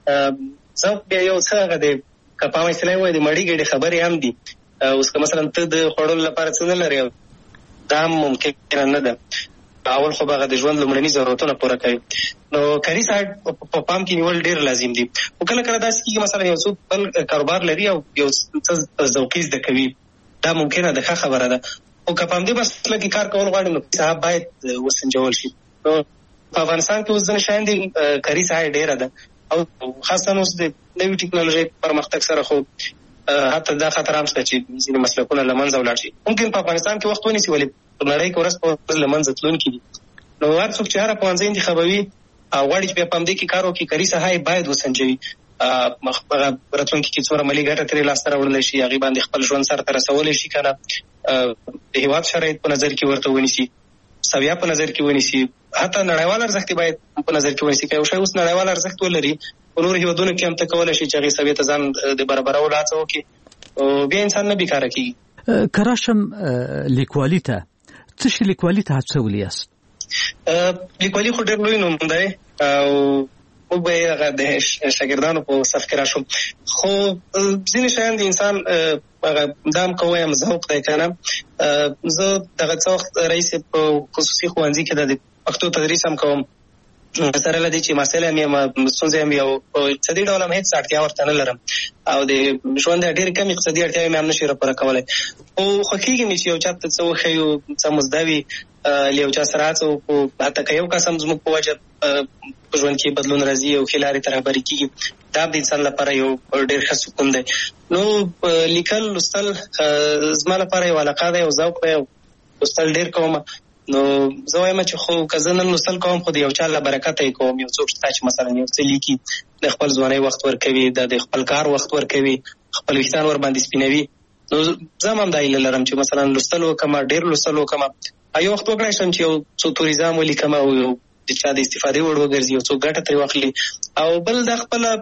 ذوق بیا یو څه هغه دی، که په عامه اصطلاح وایي د مړې ګېډې خبرې هم دي. اوس که مثلا ته د خوړلو لپاره څه نه لرې، دا هم ممکنه نه ده. اول خو به هغه د ژوند لومړني ضرورتونه پوره کوي. نو کاري ساعت په پام کې نیول ډېر لازم دي. خو کله کله داسې کېږي مثلا یو څوک بل کاروبار لري او یو څه ذوقي زده کوي، دا ممکنه ده، ښه خبره ده. خو که په همدې مسله کې کار کول غواړي نو صاحب باید وسنجول شي. نو په افغانستان کې اوس ځینې شیان دي، کاري ساحه ډېره ده، او خاصا اوس د نوي ټکنالوژۍ پرمختګ سره خو حتی دا خطر هم شته چې ځینې مسلکونه له منځه ولاړ شي. ممکن په افغانستان کې وخت ونیسي، ولې په نړۍ کې ورځ په ورځ له منځه تلونکي دي. نو هر څوک چې هره پوهنځی انتخابوي او غواړي چې بیا په همدې کې کار وکړي، کاري ساحه یې باید وسنجوي. راتلونکي کې څومره مالي ګټه ترې لاسته راوړلی شي، هغې باندې خپل ژوند سرته رسولی شي که نه، د هېواد شرایط په نظر کې ورته ونیسي، سویه په نظر کې ونیسي، حتی نړیوال ارزښت باید په نظر کې ونیسي. که یو شی اوس نړیوال ارزښت ولري، په نورو هېوادونو کې هم ته کولی شي چې هغې سویې ته ځان د برابرولو هڅه وکړي، بیا انسان نه بیکاره کېږي. که راشم لیکوالي ته، څه شي لیکوالي ته هڅولی یاست؟ لیکوالي خو ډېر لوی نوم دی، او به د شاګردانو په صف کې راشم. خو ځینې شیان د انسان دام کوم ذوق دی کنه. زه دغه څو وخت رئیس په خصوصي ښوونځي کې د پښتو تدریس هم کوم. سره لدی چې مسله مې ستونزې هم یو اقتصادي ډول هم هیڅ اړتیا ورته نه لرم او د ژوند ډېر کم اقتصادي اړتیا مې هم نشي راپوره کولی. او خوښېږي مې چې یو چا ته څه وښیو، څه مزده وي، له یو چا سره هڅه وکړو. حتی که یو کس هم زموږ په وجه په ژوند کې بدلون راځي او ښې لارې ته رهبري کېږي، دا د انسان لپاره یو ډېر ښه سکون دی. نو لیکل لوستل زما لپاره یو علاقه دی، یو ذوق دی. لوستل ډېر کوم. نو زه وایم چې خو که زه نن لوستل کوم خو د یو چا له برکته یې کوم. یو څوک شته چې مثلا یو څه لیکي، د خپل ځوانۍ وخت ورکوي، د خپل کار وخت ورکوي، خپل ویښتان ورباندې سپینوي. نو زه هم دا هیله لرم چې مثلا لوستل وکړم، ډېر لوستل وکړم. یو وخت وکړای شم چې یو څو توریزم ولیکم او یو د چا د استفادې وړ وګرځي، یو څو ګټه ترې واخلي. او بل د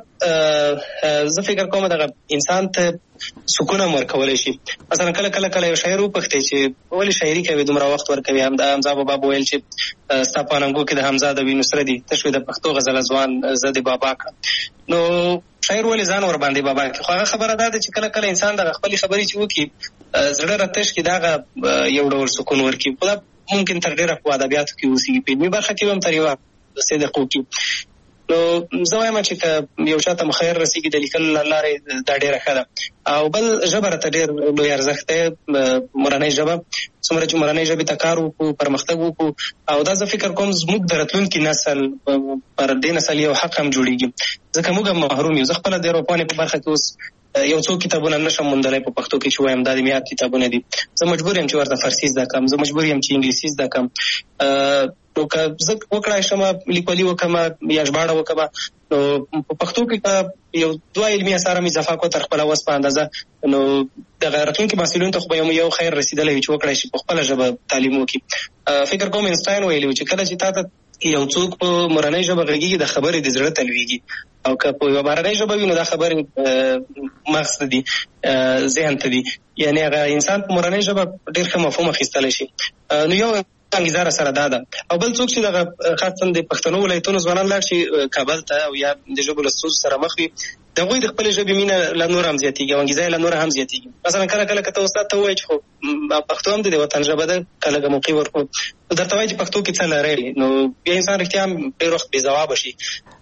خپله زه فکر کوم دغه انسان ته سکون هم ورکولی شي. مثلا کله یو شاعر وپوښتې چې ولې شاعري کوي، دومره وخت ورکوي. حمزه بابا ویل چې ستا په اننګو کې د حمزه د وینو سره دي، ته شوې د پښتو غزله ځوان، زه د بابا کړم. نو شاعر ولې ځان ورباندې بابا کوي؟ خو هغه خبره دا ده چې کله انسان دغه خپلې خبرې چې وکړي زړه راتش کې دغه یو ډول سکون ورکړي. خو دا ممکن تر ډېره په ادبیاتو کې اوسېږي، په علمي برخه کې هم تر یوه څه دقیقو کې. نو زه وایم چې که یو چا ته مخیر رسېږي د لیکلو له لارې دا ډېره ښه ده. او بل ژبه راته ډېر لوی ارزښت دی، مورنۍ ژبه. څومره چې مورنۍ ژبې ته کار وکړو، پرمختګ وکړو، او دا زه فکر کوم زموږ د راتلونکي نسل پر دې نسل یو حق هم جوړېږي، ځکه موږ هم محروم یو. زه خپله د اروپانې په برخه کې اوس یو څو کتابونه نشم موندلی په پښتو کې چې وایم دا د معیار کتابونه دي. زه مجبور یم چې ورته فارسي زده کړم، زه مجبور یم چې انګلیسي زده کړم. نو که زه وکړای شم لیکوالي وکړم یا ژباړه وکړم، نو په پښتو کې یو دوه علمي اثار هم اضافه کړو تر خپله وس په اندازه. نو دغه راتلونکي محصلینو ته خو به یو خیر رسېدلی وي چې وکړای شي په خپله ژبه تعلیم وکړي. فکر کوم اینسټاین ویلي و چې کله چې تا ته یو څوک په مورنۍ ژبه غږېږي د خبرې د زړه ته لوېږي، او که په یوه بهرنۍ ژبه وي نو دا خبرې مغز ته دي، ذهن ته دي. یعنې هغه انسان په مورنۍ ژبه ډېر ښه مفهوم اخیستلی شي. نو یو انګیزه سره دا ده. او بل څوک چې دغه خاصا د پښتنو ولایتونو ځوانان لاړ شي کابل ته او یا د ژبو له ستونزو سره مخ وي، د هغوی د خپلې ژبې مینه لا نوره هم زیاتېږي او انګیزه یې لا نوره هم زیاتېږي. مثلا کله که ته استاد ته ووایې چې خو پښتو هم د وطن ژبه ده، که لږه موقع ورکړو، نو درته وایي چې پښتو کې څه لرئ، نو بیا انسان رښتیا هم ډېر وخت بې ځوابه شي.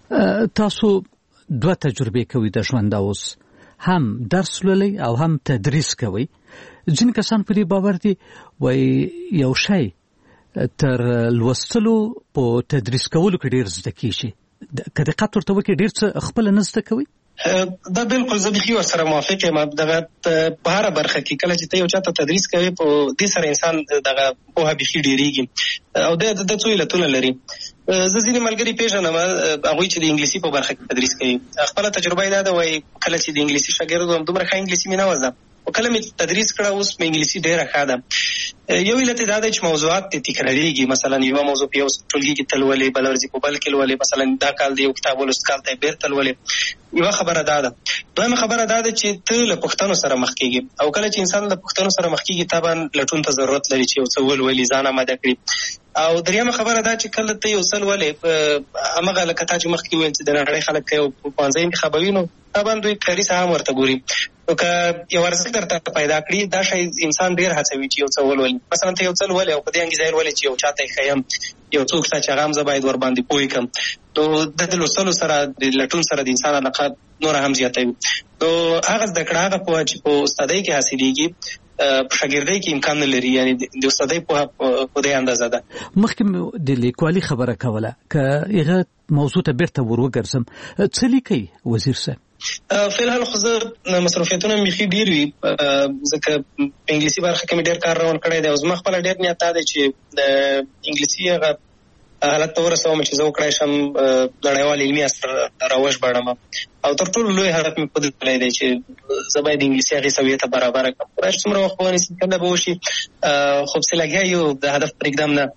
تاسو دوه تجربې کوي د ژوند اوس، هم درس لولئ او هم تدریس کوي. ځینې کسان په دې باور دي وایي یو شی تر لوستلو په تدریس کولو کې ډېر زده کېږي. که دقت ورته وکړي ډېر څه خپله نه زده کوي. دا بالکل زه بیخي ورسره موافق یم. دغه په هره برخه کې کله چې ته یو چا ته تدریس کوي، په دې سره انسان دغه پوهه بیخي ډېرېږي او د څو علتونه لري. زه ځینې ملګري پېژنم هغوی چې د انګلیسي په برخه کې تدریس کوي. خپله تجربه یې دا ده، وایي کله چې د انګلیسي شاګرد وم دومره ښه انګلیسي مې نه وه زده، او کله مې تدریس کړه اوس مې انګلیسي ډېره ښه ده. یو علت دا دی چې موضوعات تکراریږي. مثلا یوه موضوع په یو ټولګي کې ته لولې، بله ورځې په بل کې لولې. مثلا دا کال د یو کتاب ولوست، کال ته یې بېرته لولې. یوه خبره دا ده. دویمه خبره دا ده چې ته له پوښتنو سره مخ کېږي، او کله چې انسان له پوښتنو سره مخ کېږي طبعا لټون ته ضرورت لري چې یو څه ولولي، ځان آماده کړي. او دریمه خبره دا چې کله ته یو څه لولې، همغه لکه تا چې مخکې ویل چې د نړۍ خلک که یو پوهنځی انتخابوي نو طبعا دوی کاري ساحه هم ورته ګوري. نو که یو ارزښت درته پیدا کړي، دا شی انسان ډېر هڅوي چې یو څه ولولي. مثلا ته یو څه لولې او په دې انګیزه یې لولې چې یو چا ته یې ښیم، یو څوک شته چې هغه هم زه باید ورباندې پوه کړم. نو د لوستلو سره د لټون سره د انسان علاقه نوره هم زیاتوي. نو هغه زده کړه، هغه پوهه چې په استادۍ کې حاصلېږي، په شاګردۍ کې امکان نه لري. یعنې د استادۍ پوهه په دې اندازه ده. مخکې مې د لیکوالي خبره کوله، که هغه موضوع ته بېرته ور وګرځم، څه لیکئ وزیر صاحب؟ فیلحال خو زه مصروفیتونه مې بیخي ډېر وي، ځکه په انګلیسي برخه کې مې ډېر کار روان کړی دی، او زما خپله ډېر نیت دا دی چې د انګلیسي هغه حالت ته ورسوم چې زه وکړای شم نړیوال علمي اثر راوژباړم. او تر ټولو لوی هدف مې په دې تللی دی چې زه باید د انګلیسي هغې سویې ته برابره کړم. خدای چې څومره وخت به ونیسي، کله به وشي، خو پسې لګیا یو د هدف پرېږدم نه.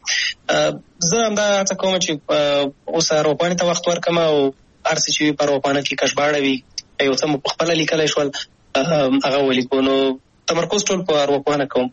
زه همدا هڅه کوم چې اوس ارواپاڼې ته وخت ورکړم، او هر څه چې وي په ارواپاڼه کې که ژباړه وي، یو څه مو په خپله لیکلی شول هغه ولیکو. نو تمرکز ټول په ارواپاڼه کوم.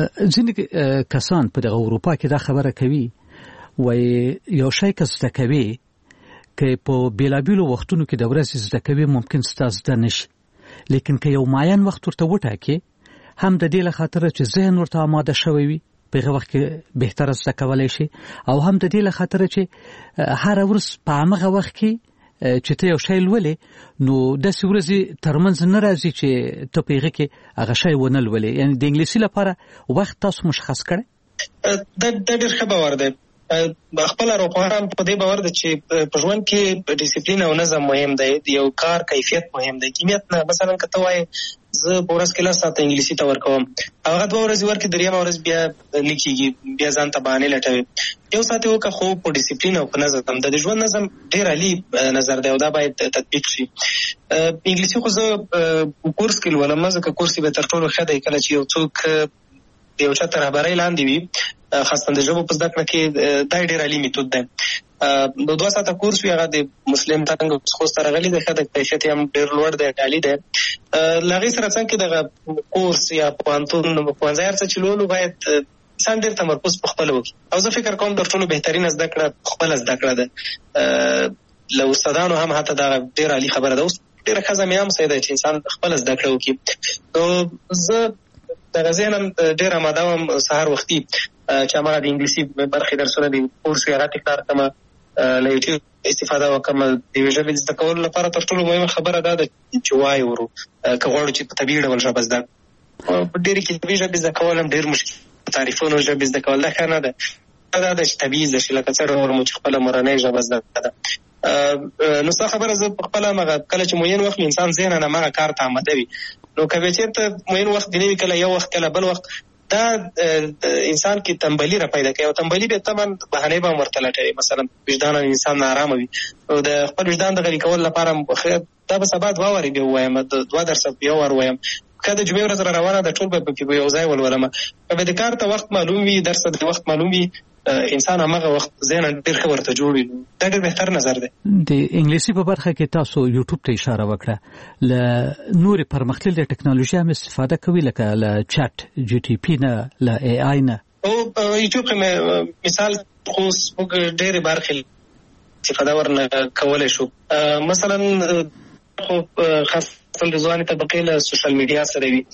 ځینې کسان په دغه اروپا کې دا خبره کوي، وایي یو شی که زده کوي، کې په بیلابیلو وختونو کې د ورځې زده کوي ممکن ستاسو د نشي، لیکن که یو معین وخت ورته وټاکي هم د دې لخاطر چې ذهن ورته آماده شوی وي په هغه وخت کې بهتر زده کولای شي، او هم د دې لخاطر چې هر ورځ په هغه وخت کې چې ته یو شی لولې نو د ورځې ترمنځ نه راځي چې ته په هغه کې هغه شی ونه لولې. یعنی د انګلیسي لپاره وخت تاسو مشخص کړئ. د ډېر ښه باور دی. خپل روپوهان په دې باور دي چې په ژوند کې ډیسپلین او نظم مهم دی، یو کار کیفیت مهم دی. کمیت نه مثلا کته وای زه په ورځ کې 10 ساعته انګلیسي ته ورکوم، هغه 2 ورځې ورکې دریم ورځ بیا لیکيږي، بیا ځان ته باندې لټوي. یو ساعت وکه خو په ډیسپلین او په نظم د ژوند نظم ډیر عالی نظر دی او دا باید تطبیق شي. انګلیسي خو زه کورس کې ولوم، ځکه کورس به تر ټولو ښه دی کله چې یو څوک یو چا تر خبرې لاندې وي، خاصه د ژبو په زده کړه کې دا ډیر عالی میتود دی. نو 2 ساعته کورس وی هغه د مسلم څنګه خو سره غلي د خدای کیفیت هم ډیر لوړ دی، عالی دی. لغې سره څنګه د کورس یا پوانتون نو پوانځای ارڅ چلولو باید انسان ډیر تمرکز په خپل وکړي، او زه فکر کوم د ټولو بهترین زده کړه خپل زده کړه ده. له استادانو هم حتی دا ډیر عالی خبره ده. اوس ډیر ښه زمينه هم سیده چې انسان خپل زده کړه وکړي. نو زه د غزینم ډیر آماده وم سهار وختي چې هغه د انګلیسي برخې درسونه دي کورس یې راته کار کوم له یوټیوب استفاده وکم. د ژبې زده کولو لپاره تر ټولو مهمه خبره ده چې وای ورو که غواړو چې په طبیعي ډول ژبه زده په ډېر کې طبیعي ژبه زده کول هم ډېر مشکل. تعریفونو ژبه زده کول دا ښه نه ده، دا د طبیعي زده شي لکه څنګه ورمو چې خپل مورنۍ ژبه زده ده. نو څه خبره زه په خپل مغه کله چې موین وخت انسان ذهن نه مغه کار ته آماده وي، نو کله چې ته موین وخت دی کله یو وخت کله بل وخت دا انسان کې تنبلی را پیدا کوي، او تنبلی به تمن بهانه به ورته لټوي. مثلا وجدان انسان نارامه وي او د خپل وجدان د غلي کول لپاره دا به سبا دوا وری به وایم، د 2 درس په یو ور وایم، کله چې به ورځ روانه د ټول په یو ځای ولولم. په دې کار ته وخت معلوم وي، درس د وخت معلوم وي، انسان هغه وخت ذهن ډیر ښه ورته جوړ وي. دا ډیر بهتر نظر دی. د انګلیسي په برخه کې تاسو یوټیوب ته اشاره وکړه، ل نور پرمختللې ټکنالوژي هم استفاده کوي لکه ل چات جی ټي پی نه، ل ای آی نه. او یوټیوب کې مثال خو ډیر برخې استفاده ورنه کولای شو. مثلا خو خاصه د ځواني طبقه له سوشل میډیا سره وي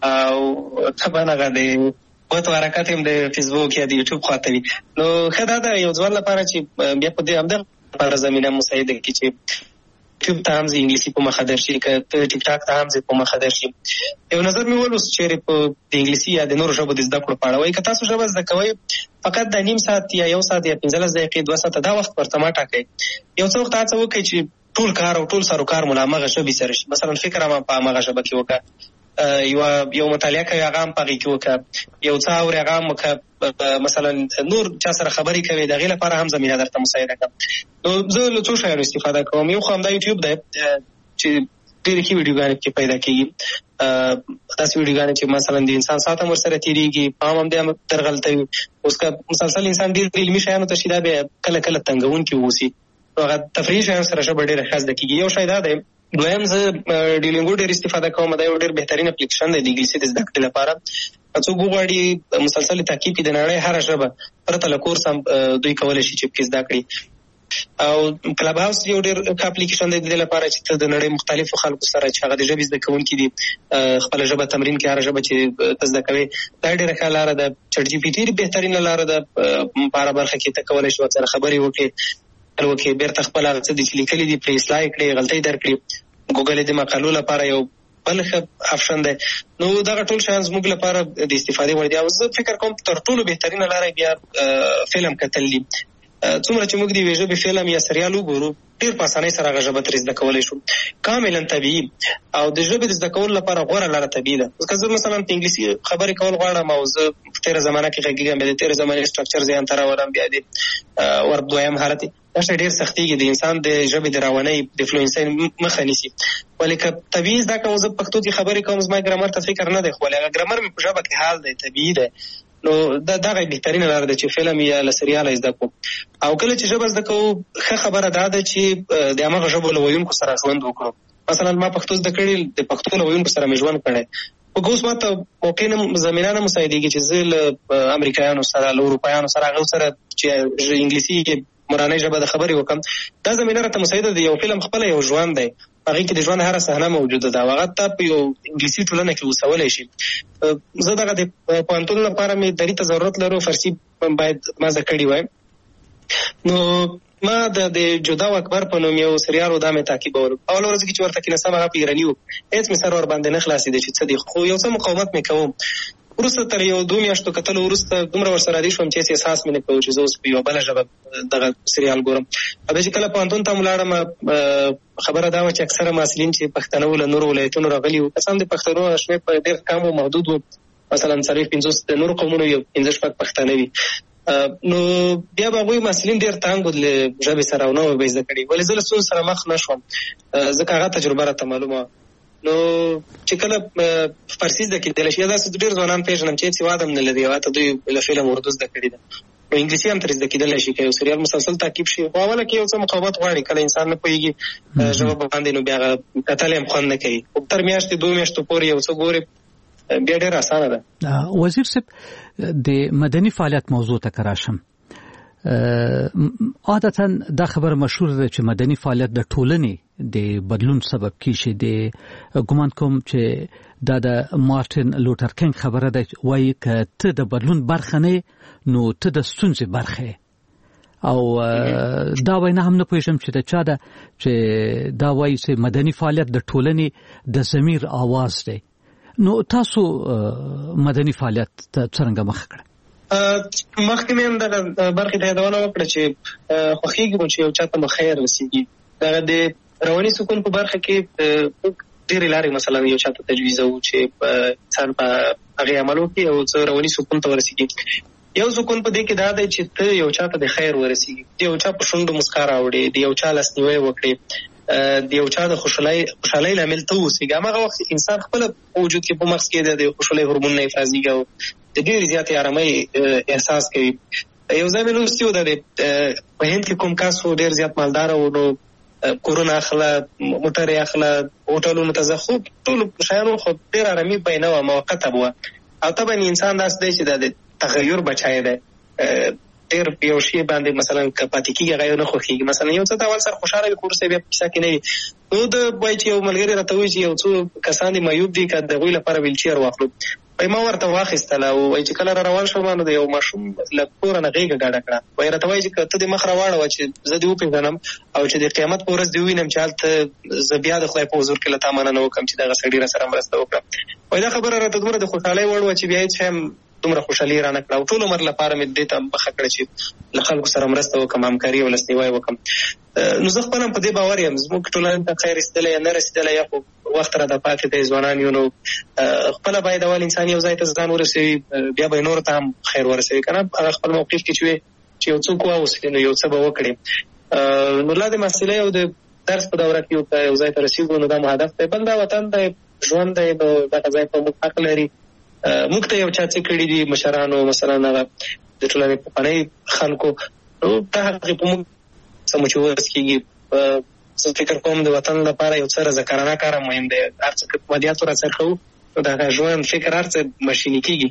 او طبعا هغه د وته حرکت هم د فیسبوک یا د یوټیوب خاطر وي. نو خدای دا یو ځوان لپاره چې بیا په دې هم د لپاره زمينه مساعده کوي چې یوټیوب ته هم انګلیسي په مخه درشي، که ټیک ټاک ته هم په مخه درشي. یو نظر مې ولوس چې په انګلیسي یا د نورو ژبو د زده کړو په اړه وایي که تاسو ژبه زده کوئ فقط د نیم ساعت یا 1 ساعت یا 15 دقیقې 2 ساعته دا وخت ورته ما ټاکئ. یو څه وخت هڅه وکړئ چې ټول کار او ټول سروکار ملامغه ژبې سره شي. مثلا فکر هم په هغه ژبه کې وکړه، یو مطالعه کوي هغه هم پغې کې وکړه، یو څه اوري هغه هم وکړه، مثلا نور چا سره خبرې کوي دغه لپاره هم زمينه درته مساعده کوي. نو زه له څه شیانو استفاده کوم. یو خو هم د یوټیوب دی چې ډېر کې ویډیوګانې کې پیدا کیږي، تاسو ویډیوګانې چې مثلا د انسان ساته ور سره تیریږي پام هم د ترغلطي اوس کا مسلسل انسان ډېر علمي شیانو ته شیدا به کله کله تنګون کې وسی، هغه تفریح شیانو سره شبه ډېر خاص د کیږي. یو شی دا دی. دویم زه ډیلینګو ډېر استفاده کوم، دا یو ډېر بهترین اپلیکیشن دی د انګلیسي د زده کړې لپاره. څوک وغواړي مسلسل تعقیب د نړۍ هر ژبه پرته له کورس هم دوی کولای شي چې په زده کړي. او کلب هاوس یو ډېر ښه اپلیکیشن دی د لپاره چې ته د نړۍ مختلفو خلکو سره چې هغه د ژبې زده کوونکي دي خپل ژبه تمرین کوي، هر ژبه چې ته زده کوي دا ډېره ښه لاره ده. چټ جی پی ټي بهترین لاره ده په هره برخه کې ته کولای شي ورسره خبرې وکړې، بیرته خپل هغه څه چې لیکلي دي پرې اصلاح کړي، غلطۍ درکړي. ګوګل د مقالو لپاره یو بل ښه آپشن دی. نو دا ټول شیان زموږ لپاره د استفادې وړ دي. او زه فکر کوم تر ټولو بهترینه لاره بیا فلم کتل دي. څومره چې موږ د یوې ژبې فلم یا سریال وګورو ډېر په اسانۍ سره هغه ژبه ترې زده کولی شو کاملا طبیعي. او د ژبې د زده کولو لپاره غوره لاره طبیعي ده. اوس که زه مثلا په انګلیسي خبرې کول غواړم او زه په تېره زمانه کې غږېږم، بیا د تېرې زمانې سټرکچر ذهن ته راولم، بیا د ورب دویم حالت دا شی ډېر سختېږي، د انسان د ژبې د روانۍ د فلوئنسۍ مخه نیسي. ولې که طبیعي زده کوم زه پښتو کې خبرې کوم زما ګرامر ته فکر نه دی، خو هغه ګرامر مې په ژبه کې حال دی، طبیعي دی. نو دا بهترینه لاره ده چې فلم یا له سریاله زده کوو. او کله چې ژبه زده کوو ښه خبره دا ده چې د هماغه ژبو له ویونکو سره ژوند وکړو. مثلا ما پښتو زده کړې، د پښتو له ویونکو سره مې ژوند کړی. خو اوس ما ته موقع نه زمینه نه مساعدېږي چې زه له امریکایانو سره له اروپایانو سره هغو سره چې انګلیسي مورانۍ ژبه د خبرې وکم. دا زمینه راته مساعده ده. یو فلم خپله یو ژوند دی، هغې کې د ژوند هره صحنه موجوده ده او هغه ته په یو انګلیسي ټولنه کې اوسولی شي. زه دغه د پوهنتون لپاره مې دري ته ضرورت لرو، فارسي باید ما زده کړي وای. نو ما د جدا و اکبر په نوم یو سریال و دا مې تعقیبولو. اول ورځ کې چې ورته کېناستم هغه په ایراني و، هېڅ مې سر ورباندې نه خلاصېده چې څه دي، خو یو څه مقاومت مې کوم. وروسته تر یو 2 میاشتو کتلو وروسته دومره ورسره عادي شوم چې احساس مې نه کوو چې زه اوس په یوه بله ژبه دغه سریال ګورم. بیا چې کله پوهنتون ته ولاړم، خبره دا وه چې اکثره محصلین چې پښتانه وو له نورو ولایتونو راغلي وو. قسم د پښتنو شمېر په ډېر کم و، محدود و، مثلا 40-50 د نورو قومونو یو 15-16 پښتانه وي. نو بیا به هغوی محصلین ډېر تانګ وو له ژبې سره او نه وه به یې زده کړي، ولې زه له ستونزو سره مخ نه شوم ځکه هغه تجربه راته معلومه وه. نو چې کله فارسي زده کېدلی شي، داسې ډېر ځوانان پېژنم چې هېڅ سواد هم نه لري او حتی دوی له فلم اردو زده کړي ده. نو انګلیسي هم ترې زده کېدلی شي که یو سریال مسلسل تعقیب شي. خو اوله کې یو څه مقاومت غواړي، کله انسان نه پوهېږي ژبه باندې، نو بیا هغه کتل یې هم خوند نه کوي. خو تر میاشتې 2 میاشتو پورې یو څه ګورې بیا ډېر اسانه ده. وزیر صاحب، د مدني فعالیت موضوع ته که راشم، عادتا دا خبر مشهور ده چې مدني فعالیت د ټولنې د بدلون سبب کیږي. د ګمان کوم چې دا د مارټین لوټر کینګ خبره ده، وایي که ته د بدلون برخه نه نو ته د ستونزې برخه. او دا وینا هم نه پوهېږم چې د چا ده چې دا وایي چې مدني فعالیت د ټولنې د ضمیر آواز دی. نو تاسو مدني فعالیت ته څرنګه مخ کړه؟ مخکې مې هم دغه برخې ته یادونه وکړه چې خوښېږي مو چې یو چا ته مو خیر رسېږي. دغه د رواني سکون په برخه کې ډېرې لارې مثلا یو چا ته تجویزوو چې انسان په هغې عمل وکړي او څه رواني سکون ته ورسېږي. یو سکون په دې کې دا دی چې ته یو چا ته د خیر ورسېږي، د یو چا په شونډو مسکا راوړې، د یو چا لاسنیوی وکړې، د یو چا د خوشحالۍ لامل ته واوسېږي. هماغه وخت انسان خپله په وجود کې په مغز کې د خوشحالۍ هورمونونه افرازېږي او د ډېرې زیاتې ارامۍ احساس کوي. یو ځای مې لوستي و په هند کې کوم کس و ډېر زیات مالداره و، نو کورونه اخله، موټر یې اخله، هوټلونو ته ځه، خو ټولو شیانو خو ډېر ارامي به یې نه وه، موقته به وه. او طبعا انسان داسې دی چې دا د تغیر بچی دی، ډېر یو شی باندې مثلا که پاتې کېږي هغه یو نه خوښېږي. مثلا یو څه ته اول سره خوشحاله وي، خو وروسته بیا په کیسه کې نه وي. نو د وایي چې یو ملګري راته وایي چې یو څو کسان دي معیوب دي، که د هغوی لپاره ویلچیر واخلو. ما ورته واخیستله او وایي چې کله را روان شوم نو د یو ماشوم له کوره نه غېږه ګډه کړه. وایي راته وایي چې که ته دې مخ راواړوه چې زه دې وپېژنم او چې د قیامت په ورځ دې ووینم چې هلته زه بیا د خدای په حضور کې له تا مننه وکړم چې دغه سړي را سره مرسته وکړه. وایي دا خبره راته دومره د خوشحالۍ وړ وه چې بیا هېڅ شی هم دومره خوشحالي را نه کړه او ټول عمر لپاره مې دې ته مخه کړه چې له خلکو سره مرسته وکړم، همکاري او لاسنیوی وکړم. نو زه خپله هم په دې باور یم، زموږ ټولنې ته خیر رسېدلی یا نه رسېدلی، یا خو وخت را ده پاتې دی، ځوانان یو، نو خپله باید اول انسان یو ځای ته ځان ورسوي، بیا به یې نورو ته هم خیر ورسوي. که نه هغه خپل موقف کې چې یو څوک واوسي نو یو څه به وکړي. نو لا د محصلۍ او د درس په دوره کې یو ځای ته رسېږو نو دا مو هدف دی. بل دا وطن دی، ژوند دی، نو دغه ځای په موږ حق لري. موږ ته یو چا څه کړي دي مشرانو، مثلا هغه د ټولنې پخواني خلکو، نو دا هغې په موږ څه مو چې وس کېږي. زه فکر کوم د وطن لپاره یو څه رضاکارانه کار مهم دی. هر څه که مادیاتو را څرخوو نو د هغه ژوند فکر هر څه ماشیني کېږي.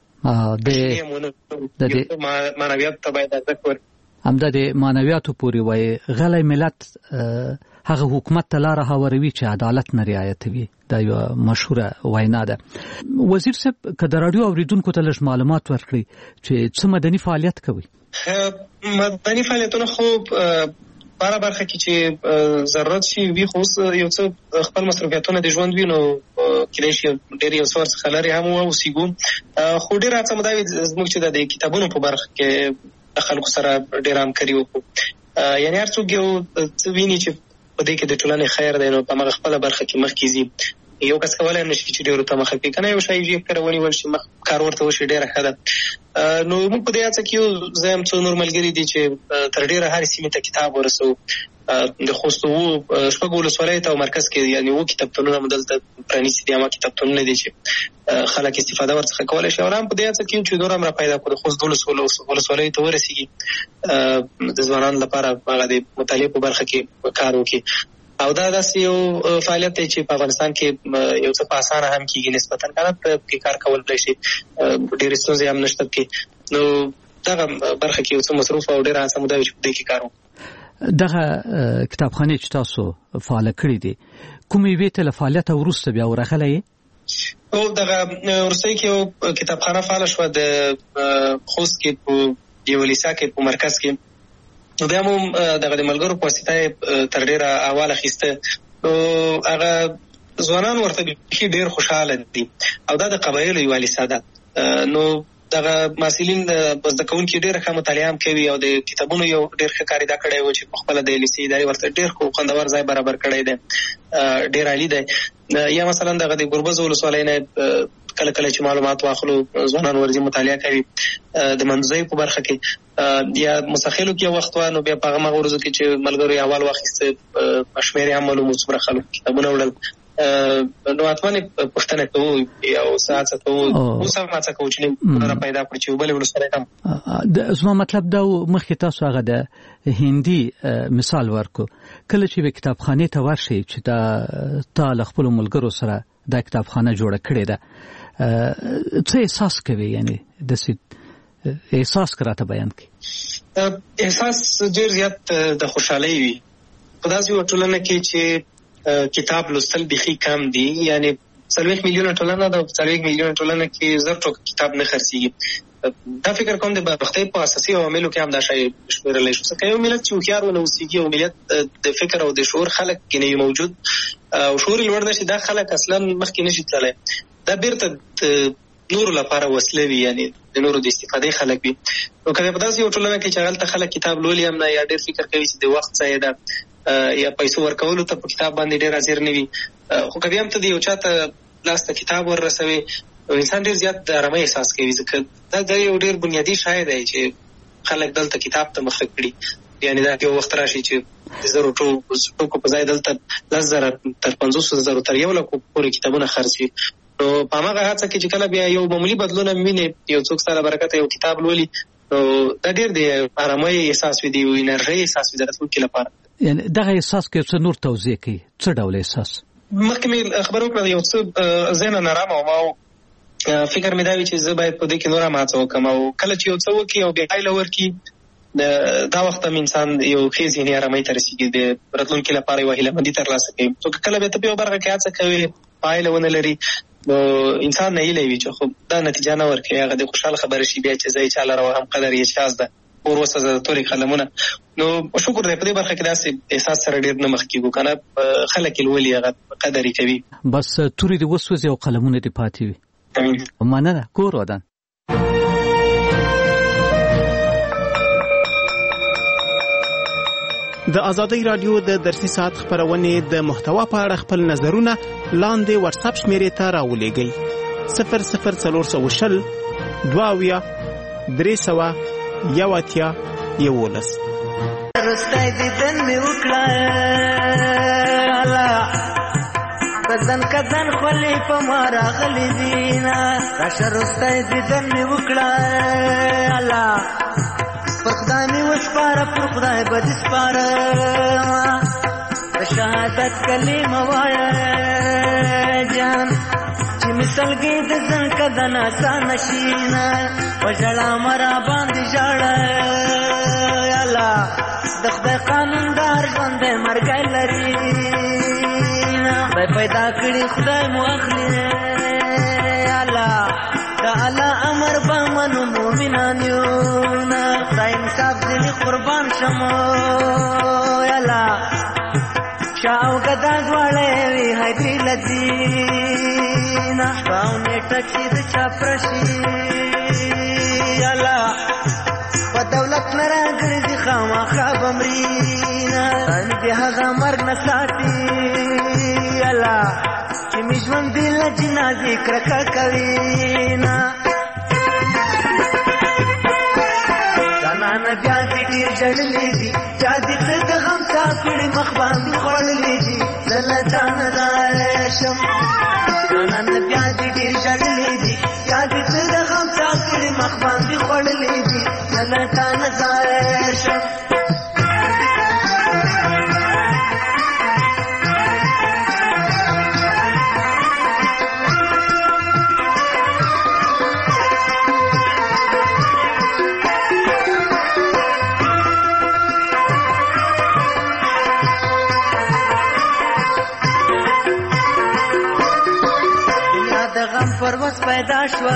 معنویاتو ته باید ارزښت ورکړو. همدا د معنویاتو پورې وایي غلی ملت هغه حکومت ته لاره هواروي چې عدالت نه رعایتوي. دا یو مشهوره وینا ده. وزیر صاحب، که د راډیو اوریدونکو ته لږ معلومات ورکړي چې څه مدني فعالیت کوي؟ مدني فعالیتونه خو باره برخه کې چې ضرورت شي وي، خو اوس یو څه خپل مصروفیتونه د ژوند وي، نو کېدای شي ډېر یو څه ورڅخه لرې هم واوسېږو. خو ډېره هڅه مو دا وي زموږ چې د کتابونو په برخه کې د خلکو سره ډېره همکاري وکړو. یعنې هر څوک یو څه ویني چې په دې کې د ټولنې خیر دی، نو په همغه خپله برخه کې مخکې ځي. یو کس کولی نه شي چې ډېرو ته مخه کړي، که نه یو شی ژر ونیول شي، کار ورته وشي، ډېره ښه ده. نو موږ په دې هڅه کې یو، زه هم څو نور ملګري دي چې تر ډېره هرې سیمې ته کتاب ورسوو. د خوست 6 ولسوالیو ته او مرکز کې یعنې 7 کتابتونونه مو دلته پرانیستي دي. همه کتابتونونه دي چې خلک استفاده ورڅخه کولی شي. او هم په دې هڅه کې چې نور هم را پیدا کړو، د خوست 12 ولسوالیو ته ورسېږي، د ځوانانو لپاره هغه د مطالعې په برخه کې کار وکړي. او دا داسې یو فعالیت دی چې په افغانستان کې یو څه په اسانه هم کېږي نسبتا، که نه په کې کار کولی شي، ډېرې ستونزې هم نشته پکې. نو دغه برخه کې څه مصروف او ډېر هڅه مو دا چې دې کې کارو. دغه کتابخانه چې تاسو فعال کړی دي کومې وی ته فعالیت وروسته بیا ورغلې؟ او دغه ورسته کې کتابخانه فعال شو د خوست کې په دیولیسا کې په مرکز کې. نو بیا مو دغه د ملګرو په واسطه تر ډیره اواله خسته او هغه ځوانان ورته ډیر خوشاله دي او دا د قبایلو یو لیسا ده. نو دغه مسلین بس د کون کې ډیر ښه مطالعه هم کوي او د کتابونو یو ډیر ښه کاری دا کړی و چې په خپل د لیسې ادارې ورته ډیر خوندور ځای برابر کړی دی، ډیر عالی دی. یا مثلا دغه د ګربز ولسوالۍ نه کله کله چې معلومات واخلو ځوانان ورځي مطالعه کوي د منځي په برخه کې یا مسخلو کې وخت وانه بیا په هغه ورځو کې چې ملګرو اول واخیسته شمیرې هم معلومات سره خلک کتابونه وړل. نو اتمنه پښتنه کوو او ساعت کوو او سماعت کوو چې نه پیدا کړی چې بل ولسوالۍ هم زما مطلب دا مخکې تاسو هغه د هندي مثال ورکو کله چې به کتابخانه ته ورشي چې دا تل خپل ملګرو سره دا کتابخانه جوړه کړې ده څه احساس کوي؟ یعنی د احساس کراته بیان کی احساس ډیر زیات د خوشحالي وي په داسې ټولنه کې چې کتاب لوستل بخي کم دي. یعنی 40 میلیونه ټولنه د 40 میلیونه ټولنه کې زر ټوک کتاب نه خرڅيږي. دا فکر کوم د برختي په اساسي عواملو کې هم دا شی شمیرل شي. څنګه یو ملت چې خيار ونه وسیږي او ملت د فکر او د شعور خلک کې نه موجود او شعور لوړ نشي دا خلک اصلا مخکې نشي تللی. دا بیرته نور لپاره وسله وي، یعنی د نورو د استفادې خلک وي. نو کله په داسې یو ټولنه کې چې هغه خلک کتاب لولي هم نه یا ډېر فکر کوي چې د وخت ځای ده یا پیسو ورکولو ته په کتاب باندې ډېر حاضر نه وي، خو کبي هم ته د یو چاته لاس ته کتاب ورسوي او انسان ډېر زیات د آرامۍ احساس کوي. ځکه دا یو ډېر بنیادی شی دی چې خلک دلته کتاب ته مخه کړي. یعنی دا یو وخت راشي چې د زرو ټوکو په ځای دلته 10,000 تر 50,000 تر 1 لک پورې کتابونه خرڅي. نو په هغه هڅه کې چې کله بیا یو معمولی بدلون ویني یو څوک سره برکت یو کتاب لولي نو دا ډېر د آرامۍ احساس وي، د انرژي احساس وي د راتلونکي لپاره. یعنی دغه احساس کې څه نور توضیح کوي؟ څه ډول احساس؟ مخکې مې خبر وکړه یو څه ذهن نارام او ما فکر مې دا وی چې زه باید په دې کې نور هم هڅه وکړم او کله چې یو څه وکړي او بیا پایله ورکړي دا وخت هم انسان یو ښې ذهني آرامۍ ته رسېږي، د راتلونکي لپاره یوه هیلهمندي ترلاسه کوي. څو کله بیا ته په یو برخه کې هڅه کوي پایله ونه لري نو انسان نه هیله وي چې خو دا نتیجه نه ورکوي. هغه د خوشحاله خبره شي بیا چې زه یې چاله راوهم قدر یې چاز ده اور وسه تورې قلمونه. نو شکر دی په دې برخه کې داسې احساس سره ډېر نه مخ کېږو که نه خلک یې لولي هغه قدر یې کوي. بس تورې دې وسوځي او قلمونه دې پاتې وي. مننه. کور ودان. د آزادۍ رادیو د درسي ساعت خبرونه د محتوا په اړه خپل نظرونه لاندې واتس اپ شمیرې ته راولېږئ 00420 22 311 رستای دیدن می وکړه کدن خلی په ما راغلی دینا راشه رستای دیدن می وکړه الله پر خدای می وسپاره پر خدای بد سپاره د شهادت کلمه وایه جان چې مثلګي د ځن کدن آسان شینه وژړه مرا باندې ژړه الله د خدای قانوندار ژوند مرګ لري پیدا کړی خدای مو اخلي الله دا الله امر به منو مومنان یو نه خدای انصاف دې قربان شمو الله شاو غدا دواړې وی هاي دی لذینا باونه ټکی د چا پرشي الله په دولت لرا ګرځي خامخا بمرینا ان دې هغه مرګ نه ساتي الله چې می ژوند دل جنازې کرکا کوي نا زنان بیا دې جړلې دي چا دې د غم تا کړي مخ باندې خړلې دي زله جان دارشم زنان بیا دې جړلې دي چا دې د غم تا کړي مخ باندې خړلې دي زله جان دارشم شوه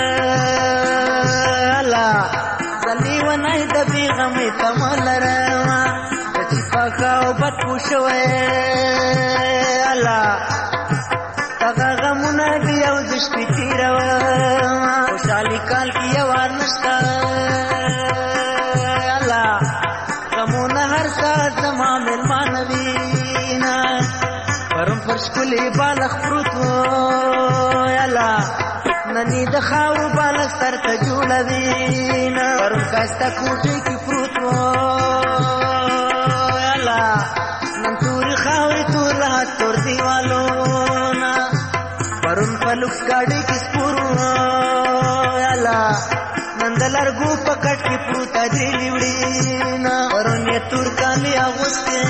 الله زلی ونای د بیغمې تمه لرمه چې پاکه او بد پوه شوی الله دغه غمونه دي یو د شپې تېرومه خوشحالي کال کې یو وار نشته الله غمونه هر ساعت زما مېلمانه وینه پرون پر ښکلي بالښت پروت و الله نني د خاورو بالښت سر ته جوړوینه پرون ښایسته کوټې کې پروت و الله نن تورې خاورې تور لحد تور دیوالونه پرون په لوکس ګاډۍ کې سپور و الله نن د لرګو په کټ کې پروته درېلې وړینه پرون یې تور کالي اغوستې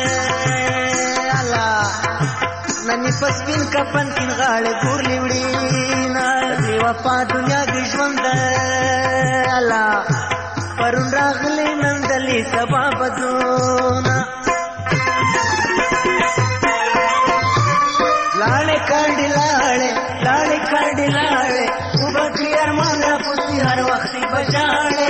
الله نن یې په سپین کفن کې غاړې ګورلې وړینه بې وفا دنیا کې ژوند دی الله پرون راغلی نن دلې سبا بدلونه لاړې کاڼډې لاړې لاړې کاڼډې لاړې وبکړي ارمانه پسې هر وخت بجاړې